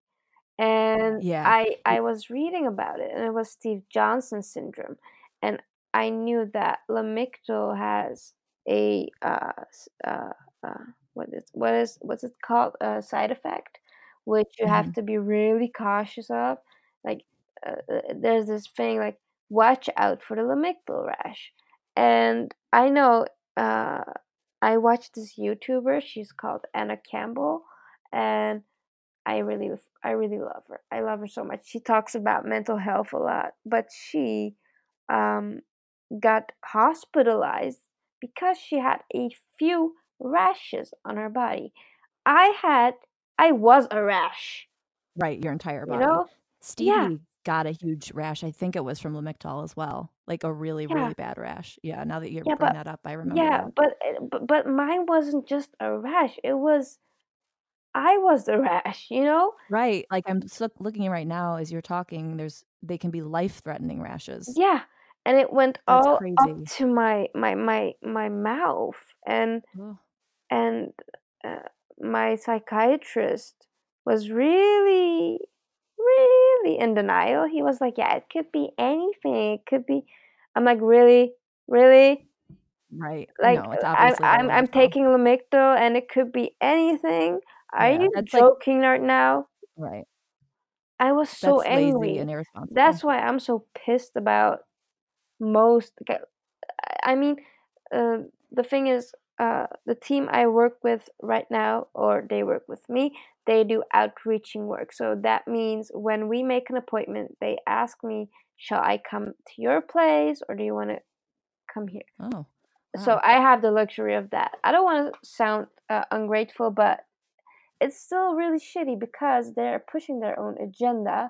Speaker 2: And
Speaker 1: Yeah.
Speaker 2: I
Speaker 1: Y-
Speaker 2: I was reading about it, and it was Steve Johnson syndrome, and I knew that Lamictal has a uh, s- uh, uh, what is what is what's it called, a side effect, which you have
Speaker 1: mhm.
Speaker 2: to be really cautious of. Like uh, uh, there's this thing like watch out for the Lamictal rash, and I know uh, I watched this YouTuber. She's called Anna Campbell, and I really I really love her. I love her so much. She talks about mental health a lot, but she um, got hospitalized because she had a few rashes on her body. I had I was a rash,
Speaker 1: Right, your entire
Speaker 2: you
Speaker 1: body.
Speaker 2: know? Yeah,
Speaker 1: Stevie got a huge rash. I think it was from Lamictal as well. Like a really,
Speaker 2: yeah,
Speaker 1: really bad rash. Yeah, now that you
Speaker 2: yeah,
Speaker 1: bring
Speaker 2: but
Speaker 1: that up, I remember
Speaker 2: yeah,
Speaker 1: that.
Speaker 2: but eh, but, but mine wasn't just a rash. It was I was the rash, you know?
Speaker 1: Right. Like I'm just look, looking right now as you're talking, there's they can be life-threatening rashes.
Speaker 2: Yeah, and it went
Speaker 1: That's
Speaker 2: all up
Speaker 1: crazy.
Speaker 2: to my my my my mouth, and
Speaker 1: Oh,
Speaker 2: and uh, my psychiatrist was really really in denial. He was like, "Yeah, it could be anything. It could be." I'm like, "Really, really?
Speaker 1: right.
Speaker 2: Like,
Speaker 1: No, it's
Speaker 2: I'm
Speaker 1: obviously the
Speaker 2: I'm I'm
Speaker 1: Lamictal.
Speaker 2: taking Lamictal, and it could be anything. Are
Speaker 1: Yeah,
Speaker 2: you
Speaker 1: that's like
Speaker 2: joking right now?"
Speaker 1: right.
Speaker 2: I was so
Speaker 1: That's lazy
Speaker 2: angry.
Speaker 1: and irresponsible.
Speaker 2: That's why I'm so pissed about most. I mean, uh, the thing is, uh, the team I work with right now, or they work with me, they do outreaching work. So that means when we make an appointment, they ask me, shall I come to your place or do you want to come here?
Speaker 1: Oh, wow.
Speaker 2: So I have the luxury of that. I don't want to sound uh, ungrateful, but it's still really shitty because they're pushing their own agenda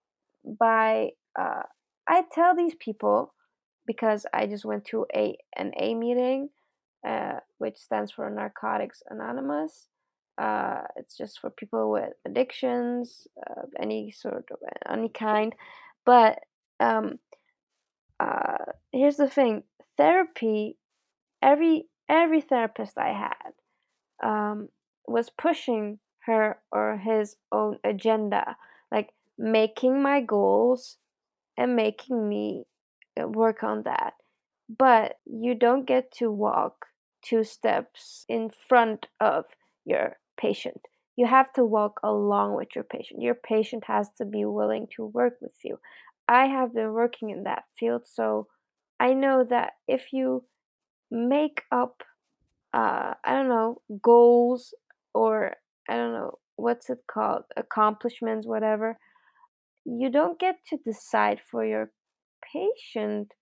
Speaker 2: by, uh, I tell these people, because I just went to a an A meeting, uh, which stands for Narcotics Anonymous. Uh, it's just for people with addictions, of any sort of any kind. But um, uh, here's the thing: therapy. Every every therapist I had um, was pushing her or his own agenda, like making my goals and making me uh, work on that. But you don't get to walk two steps in front of your patient. You have to walk along with your patient. Your patient has to be willing to work with you. I have been working in that field, so I know that if you make up, uh, I don't know, goals or I don't know, what's it called, accomplishments, whatever, you don't get to decide for your patient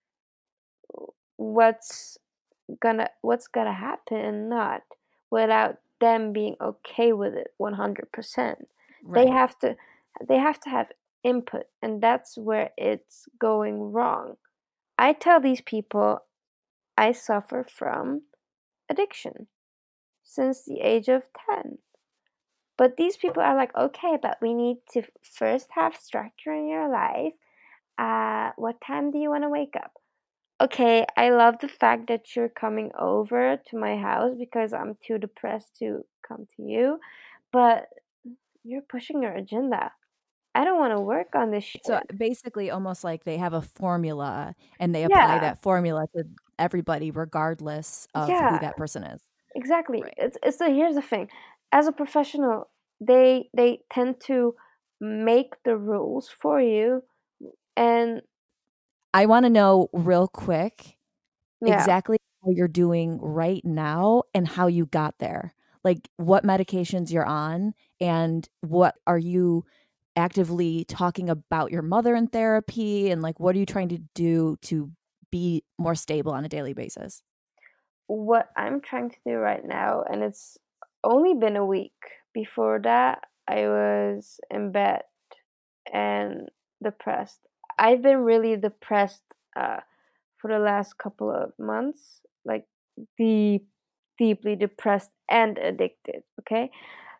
Speaker 2: what's gonna what's gonna happen and not without them being okay with it one hundred percent. They
Speaker 1: Right.
Speaker 2: have to they have to have input, and that's where it's going wrong. I tell these people I suffer from addiction since the age of ten. But these people are like, okay, but we need to first have structure in your life. Uh, what time do you want to wake up? Okay, I love the fact that you're coming over to my house because I'm too depressed to come to you, but you're pushing your agenda. I don't want to work on this
Speaker 1: So
Speaker 2: shit.
Speaker 1: basically, almost like they have a formula and they apply
Speaker 2: Yeah,
Speaker 1: that formula to everybody, regardless of who
Speaker 2: yeah,
Speaker 1: that person is.
Speaker 2: exactly.
Speaker 1: Right.
Speaker 2: It's it's the here's the thing. As a professional, they they tend to make the rules for you, and
Speaker 1: I want to know real quick
Speaker 2: yeah,
Speaker 1: exactly how you're doing right now and how you got there. Like what medications you're on and what are you actively talking about your mother in therapy and like what are you trying to do to be more stable on a daily basis?
Speaker 2: what I'm trying to do right now, and it's only been a week. Before that, I was in bed and depressed. I've been really depressed uh, for the last couple of months, like deep, deeply depressed and addicted. Okay,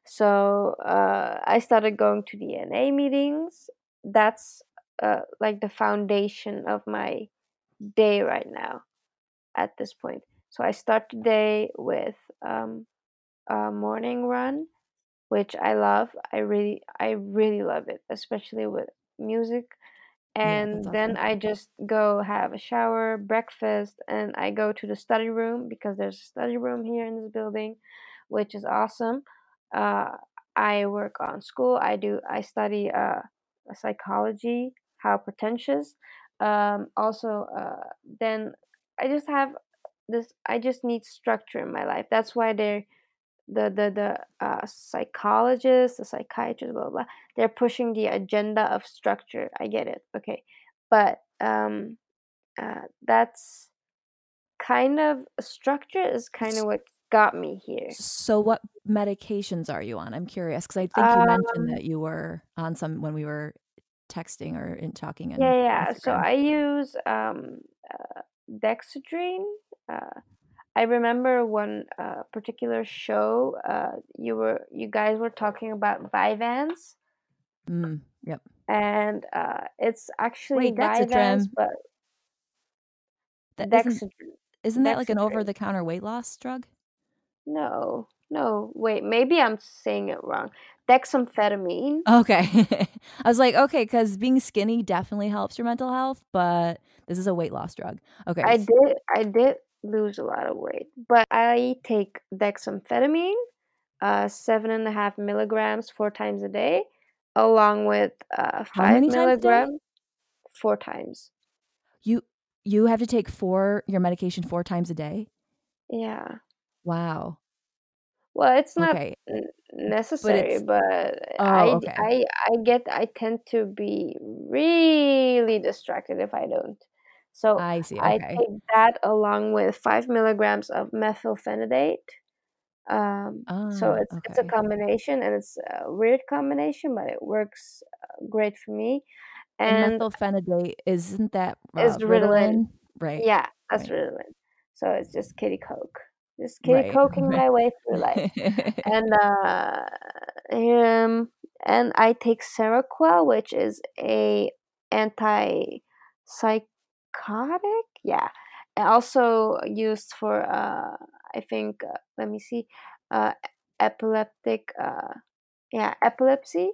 Speaker 2: so uh, I started going to the N A meetings. That's uh, like the foundation of my day right now at this point. So I start the day with um, a morning run, which I love. I really, I really love it, especially with music.
Speaker 1: Yeah, that's
Speaker 2: And then
Speaker 1: awesome.
Speaker 2: I just go have a shower, breakfast, and I go to the study room because there's a study room here in this building, which is awesome. Uh, I work on school. I do. I study uh, psychology, how pretentious. Um, also, uh, then I just have this. I just need structure in my life. That's why they're the the the uh, psychologists, the psychiatrists, blah, blah blah. They're pushing the agenda of structure. I get it. Okay, but um, uh, that's kind of structure is kind of what got me here.
Speaker 1: So what medications are you on? I'm curious because I think you mentioned
Speaker 2: Um,
Speaker 1: that you were on some when we were texting or in talking in
Speaker 2: yeah, yeah. So
Speaker 1: Instagram.
Speaker 2: I use um, uh, Dexedrine. Uh, I remember one uh, particular show. Uh, you were you guys were talking about Vyvanse,
Speaker 1: Mm, yep.
Speaker 2: and uh, it's actually
Speaker 1: Wait,
Speaker 2: Vyvanse,
Speaker 1: Dexatrim.
Speaker 2: but
Speaker 1: That isn't
Speaker 2: Dexedrine.
Speaker 1: isn't that like an over
Speaker 2: Dexedrine.
Speaker 1: the counter weight loss drug?
Speaker 2: No, no, wait, maybe I'm saying it wrong. Dexamphetamine.
Speaker 1: Okay. I was like, okay, because being skinny definitely helps your mental health, but this is a weight loss drug. Okay.
Speaker 2: I did, I did lose a lot of weight, but I take dexamphetamine, uh, seven and a half milligrams four times a day, along with uh,
Speaker 1: How
Speaker 2: five
Speaker 1: many times a day?
Speaker 2: milligrams four times.
Speaker 1: You you have to take four your medication four times a day?
Speaker 2: Yeah.
Speaker 1: Wow.
Speaker 2: Well, it's not
Speaker 1: Okay.
Speaker 2: necessary, but, but
Speaker 1: oh,
Speaker 2: I,
Speaker 1: okay.
Speaker 2: I I get I tend to be really distracted if I don't. So
Speaker 1: I see.
Speaker 2: I
Speaker 1: Okay.
Speaker 2: take that along with five milligrams of methylphenidate. Um, so
Speaker 1: Ah,
Speaker 2: it's it's a
Speaker 1: okay.
Speaker 2: combination, and it's a weird combination, but it works uh, great for me.
Speaker 1: And
Speaker 2: And
Speaker 1: methylphenidate, isn't that
Speaker 2: is
Speaker 1: uh,
Speaker 2: Ritalin.
Speaker 1: Ritalin? Right.
Speaker 2: Yeah, that's
Speaker 1: Right.
Speaker 2: Ritalin. So it's just kitty coke, just kitty
Speaker 1: Right.
Speaker 2: coking
Speaker 1: Right.
Speaker 2: my way through life. And uh, um, and I take Seroquel, which is a antipsychotic. Yeah, and also used for uh, I think uh, let me see, uh, epileptic. Uh, yeah, epilepsy.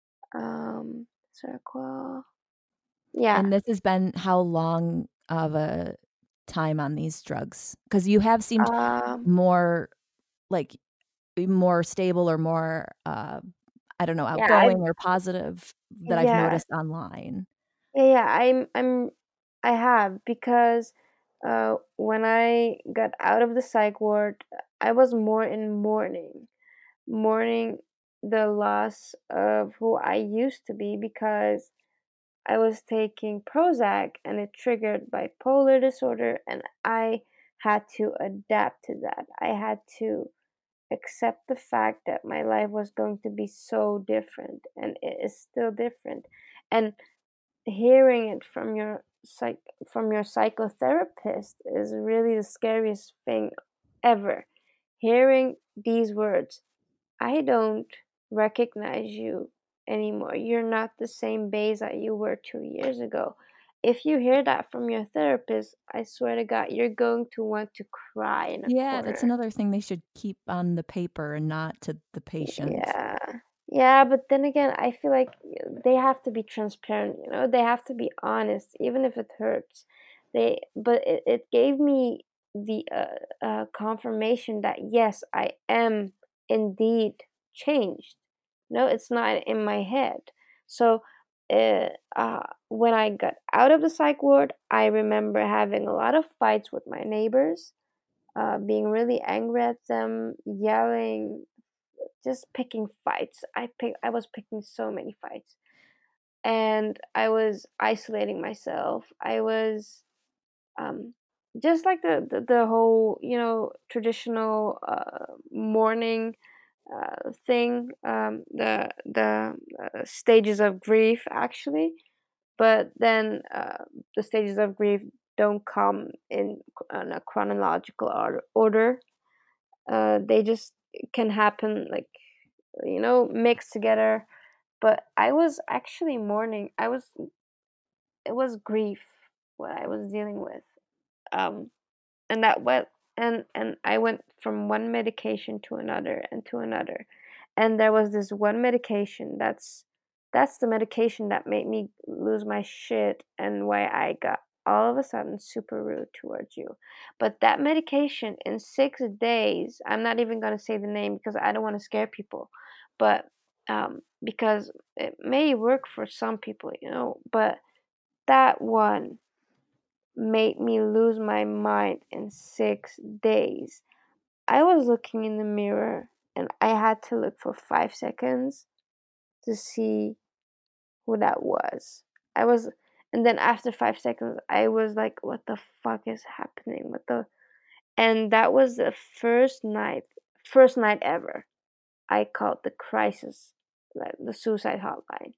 Speaker 2: Um, Seroquel. Yeah.
Speaker 1: And this has been how long of a time on these drugs? Because you have seemed
Speaker 2: Um.
Speaker 1: more like more stable or more uh, I don't know,
Speaker 2: Yeah. I've.
Speaker 1: outgoing or positive that I've
Speaker 2: Yeah.
Speaker 1: noticed online.
Speaker 2: Yeah, yeah, I'm I'm I have because uh when I got out of the psych ward, I was more in mourning, mourning the loss of who I used to be because I was taking Prozac and it triggered bipolar disorder, and I had to adapt to that. I had to accept the fact that my life was going to be so different, and it is still different. And hearing it from your psych from your psychotherapist is really the scariest thing ever. Hearing these words, I don't recognize you anymore. You're not the same Beza that you were two years ago. If you hear that from your therapist, I swear to God, you're going to want to cry in a
Speaker 1: Yeah, that's
Speaker 2: corner.
Speaker 1: another thing they should keep on the paper and not to the patient.
Speaker 2: Yeah. Yeah, but then again, I feel like they have to be transparent, you know? They have to be honest, even if it hurts. They, but it, it gave me the uh, uh, confirmation that yes, I am indeed changed. No, it's not in my head. So, uh, uh, when I got out of the psych ward, I remember having a lot of fights with my neighbors, uh, being really angry at them, yelling, just picking fights. I pick I was picking so many fights. And I was isolating myself. I was um just like the the, the whole, you know, traditional uh mourning uh thing, um the the uh, stages of grief actually. But then uh the stages of grief don't come in, in a chronological or- order. Uh they just can happen like, you know, mixed together. But I was actually mourning. I was it was grief what I was dealing with. Um and that went and and I went from one medication to another and to another. And there was this one medication that's that's the medication that made me lose my shit and why I got all of a sudden super rude towards you. But that medication in six days, I'm not even gonna say the name because I don't want to scare people, but um, because it may work for some people, you know, but that one made me lose my mind in six days. I was looking in the mirror and I had to look for five seconds to see who that was. I was, and then after five seconds, I was like, what the fuck is happening? What the, and that was the first night, first night ever. I called the crisis, like the suicide hotline.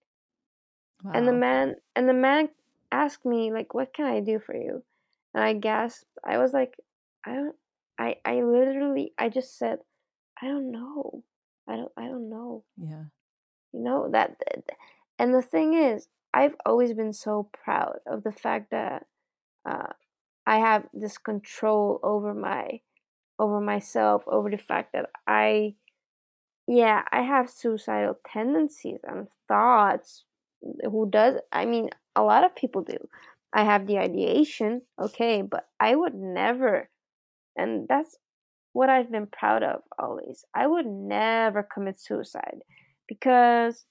Speaker 2: And the
Speaker 1: Wow.
Speaker 2: man, and the man asked me, like, what can I do for you? And I gasped. I was like, I don't, I, I literally, I just said, I don't know. I don't, I don't know.
Speaker 1: Yeah.
Speaker 2: You know, that, and the thing is, I've always been so proud of the fact that uh, I have this control over my, over myself, over the fact that I, yeah, I have suicidal tendencies and thoughts. Who does? I mean, a lot of people do. I have the ideation, okay, but I would never, and that's what I've been proud of always. I would never commit suicide because,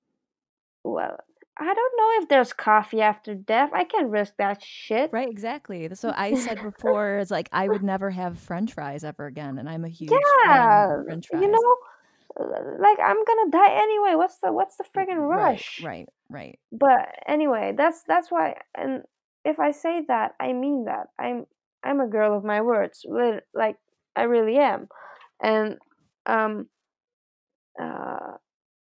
Speaker 2: well, I don't know if there's coffee after death. I can't risk that shit.
Speaker 1: Right, exactly. So I said before, it's like I would never have French fries ever again, and I'm a huge fan
Speaker 2: Yeah,
Speaker 1: of French
Speaker 2: you
Speaker 1: fries.
Speaker 2: know, like I'm gonna die anyway. What's the what's the friggin' rush?
Speaker 1: Right, right, right.
Speaker 2: But anyway, that's that's why. And if I say that, I mean that. I'm I'm a girl of my words. Like I really am. And um uh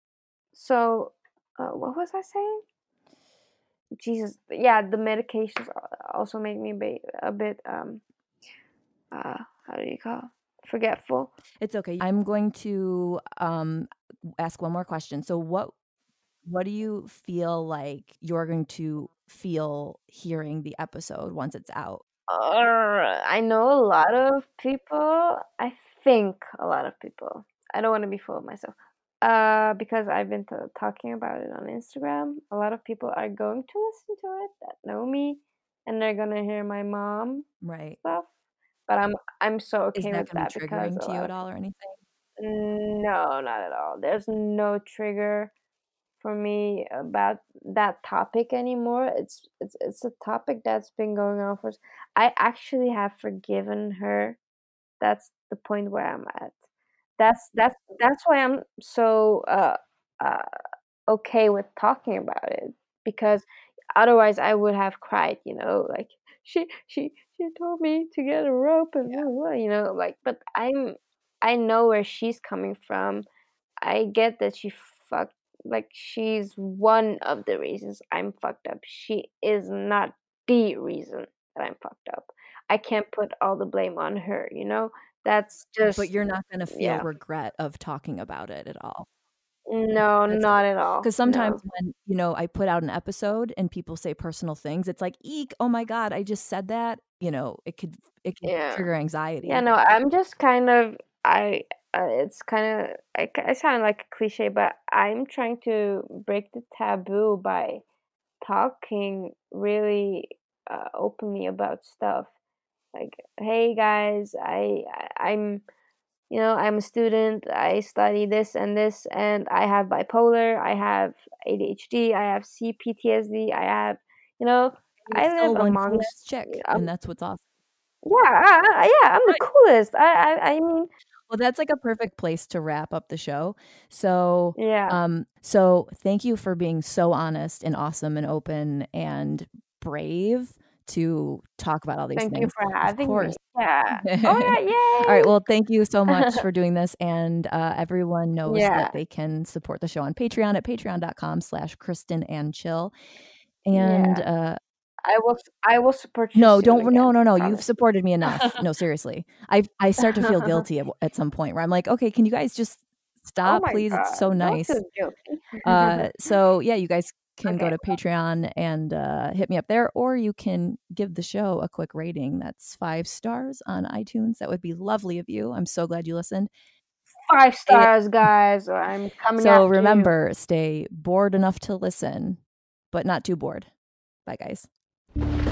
Speaker 2: so uh, what was I saying? Jesus, yeah, the medications also make me be a bit um uh how do you call it? Forgetful.
Speaker 1: It's okay. I'm going to um ask one more question. So what what do you feel like you're going to feel hearing the episode once it's out?
Speaker 2: Uh, I know a lot of people. I think a lot of people. I don't want to be full of myself. Uh, because I've been t- talking about it on Instagram. A lot of people are going to listen to it that know me, and they're gonna hear my mom
Speaker 1: right
Speaker 2: stuff. But I'm I'm so okay
Speaker 1: Is that
Speaker 2: with
Speaker 1: gonna
Speaker 2: that
Speaker 1: be
Speaker 2: because
Speaker 1: triggering
Speaker 2: a
Speaker 1: to you
Speaker 2: lot
Speaker 1: at
Speaker 2: of
Speaker 1: all or anything?
Speaker 2: no, not at all. There's no trigger for me about that topic anymore. It's it's it's a topic that's been going on for. I actually have forgiven her. That's the point where I'm at. That's that's that's why I'm so uh, uh, okay with talking about it, because otherwise I would have cried. You know, like she she she told me to get a rope and blah, blah, you know, like. But I'm I know where she's coming from. I get that she fucked, like she's one of the reasons I'm fucked up. She is not the reason that I'm fucked up. I can't put all the blame on her, you know? That's just
Speaker 1: But you're not gonna feel
Speaker 2: yeah.
Speaker 1: regret of talking about it at all?
Speaker 2: No,
Speaker 1: That's
Speaker 2: not
Speaker 1: good.
Speaker 2: at all.
Speaker 1: Because sometimes
Speaker 2: No.
Speaker 1: when, you know, I put out an episode and people say personal things, it's like, "Eek, oh my god, I just said that." You know, it could it can
Speaker 2: Yeah.
Speaker 1: trigger
Speaker 2: Yeah,
Speaker 1: anxiety.
Speaker 2: no, I'm just kind of I uh, it's kind of I, I sound like a cliche, but I'm trying to break the taboo by talking really uh, openly about stuff. Like, hey guys, I, I I'm you know, I'm a student. I study this and this, and I have bipolar. I have A D H D. I have C P T S D. I have, you know,
Speaker 1: You're
Speaker 2: I live
Speaker 1: still one cool
Speaker 2: amongst.
Speaker 1: ass chick,
Speaker 2: Um,
Speaker 1: and that's what's awesome.
Speaker 2: yeah, I, I, yeah, I'm the
Speaker 1: Right.
Speaker 2: coolest. I, I, I mean,
Speaker 1: Well, that's like a perfect place to wrap up the show. So,
Speaker 2: yeah.
Speaker 1: um, so thank you for being so honest and awesome and open and brave to talk about all these
Speaker 2: Thank you
Speaker 1: things.
Speaker 2: for
Speaker 1: Of
Speaker 2: having me.
Speaker 1: course.
Speaker 2: Yeah. Oh yeah,
Speaker 1: All right.
Speaker 2: yay.
Speaker 1: Well, thank you so much for doing this. And uh, everyone knows
Speaker 2: Yeah,
Speaker 1: that they can support the show on Patreon at patreon.com slash Kristen and Chill.
Speaker 2: yeah.
Speaker 1: And uh,
Speaker 2: I will. I will support you
Speaker 1: no,
Speaker 2: soon
Speaker 1: don't. No,
Speaker 2: again.
Speaker 1: no, no. You've
Speaker 2: Promise.
Speaker 1: supported me enough. No, seriously. I I start to feel guilty at, at some point where I'm like, okay, can you guys just
Speaker 2: Oh
Speaker 1: stop,
Speaker 2: my
Speaker 1: please? It's so
Speaker 2: god, don't
Speaker 1: nice.
Speaker 2: feel guilty.
Speaker 1: Uh, so yeah, you guys can
Speaker 2: Okay.
Speaker 1: go to Patreon and uh, hit me up there, or you can give the show a quick rating. That's five stars on iTunes. That would be lovely of you. I'm so glad you listened.
Speaker 2: Five stars, guys, or I'm coming
Speaker 1: So
Speaker 2: after
Speaker 1: remember,
Speaker 2: you.
Speaker 1: stay bored enough to listen, but not too bored. Bye, guys.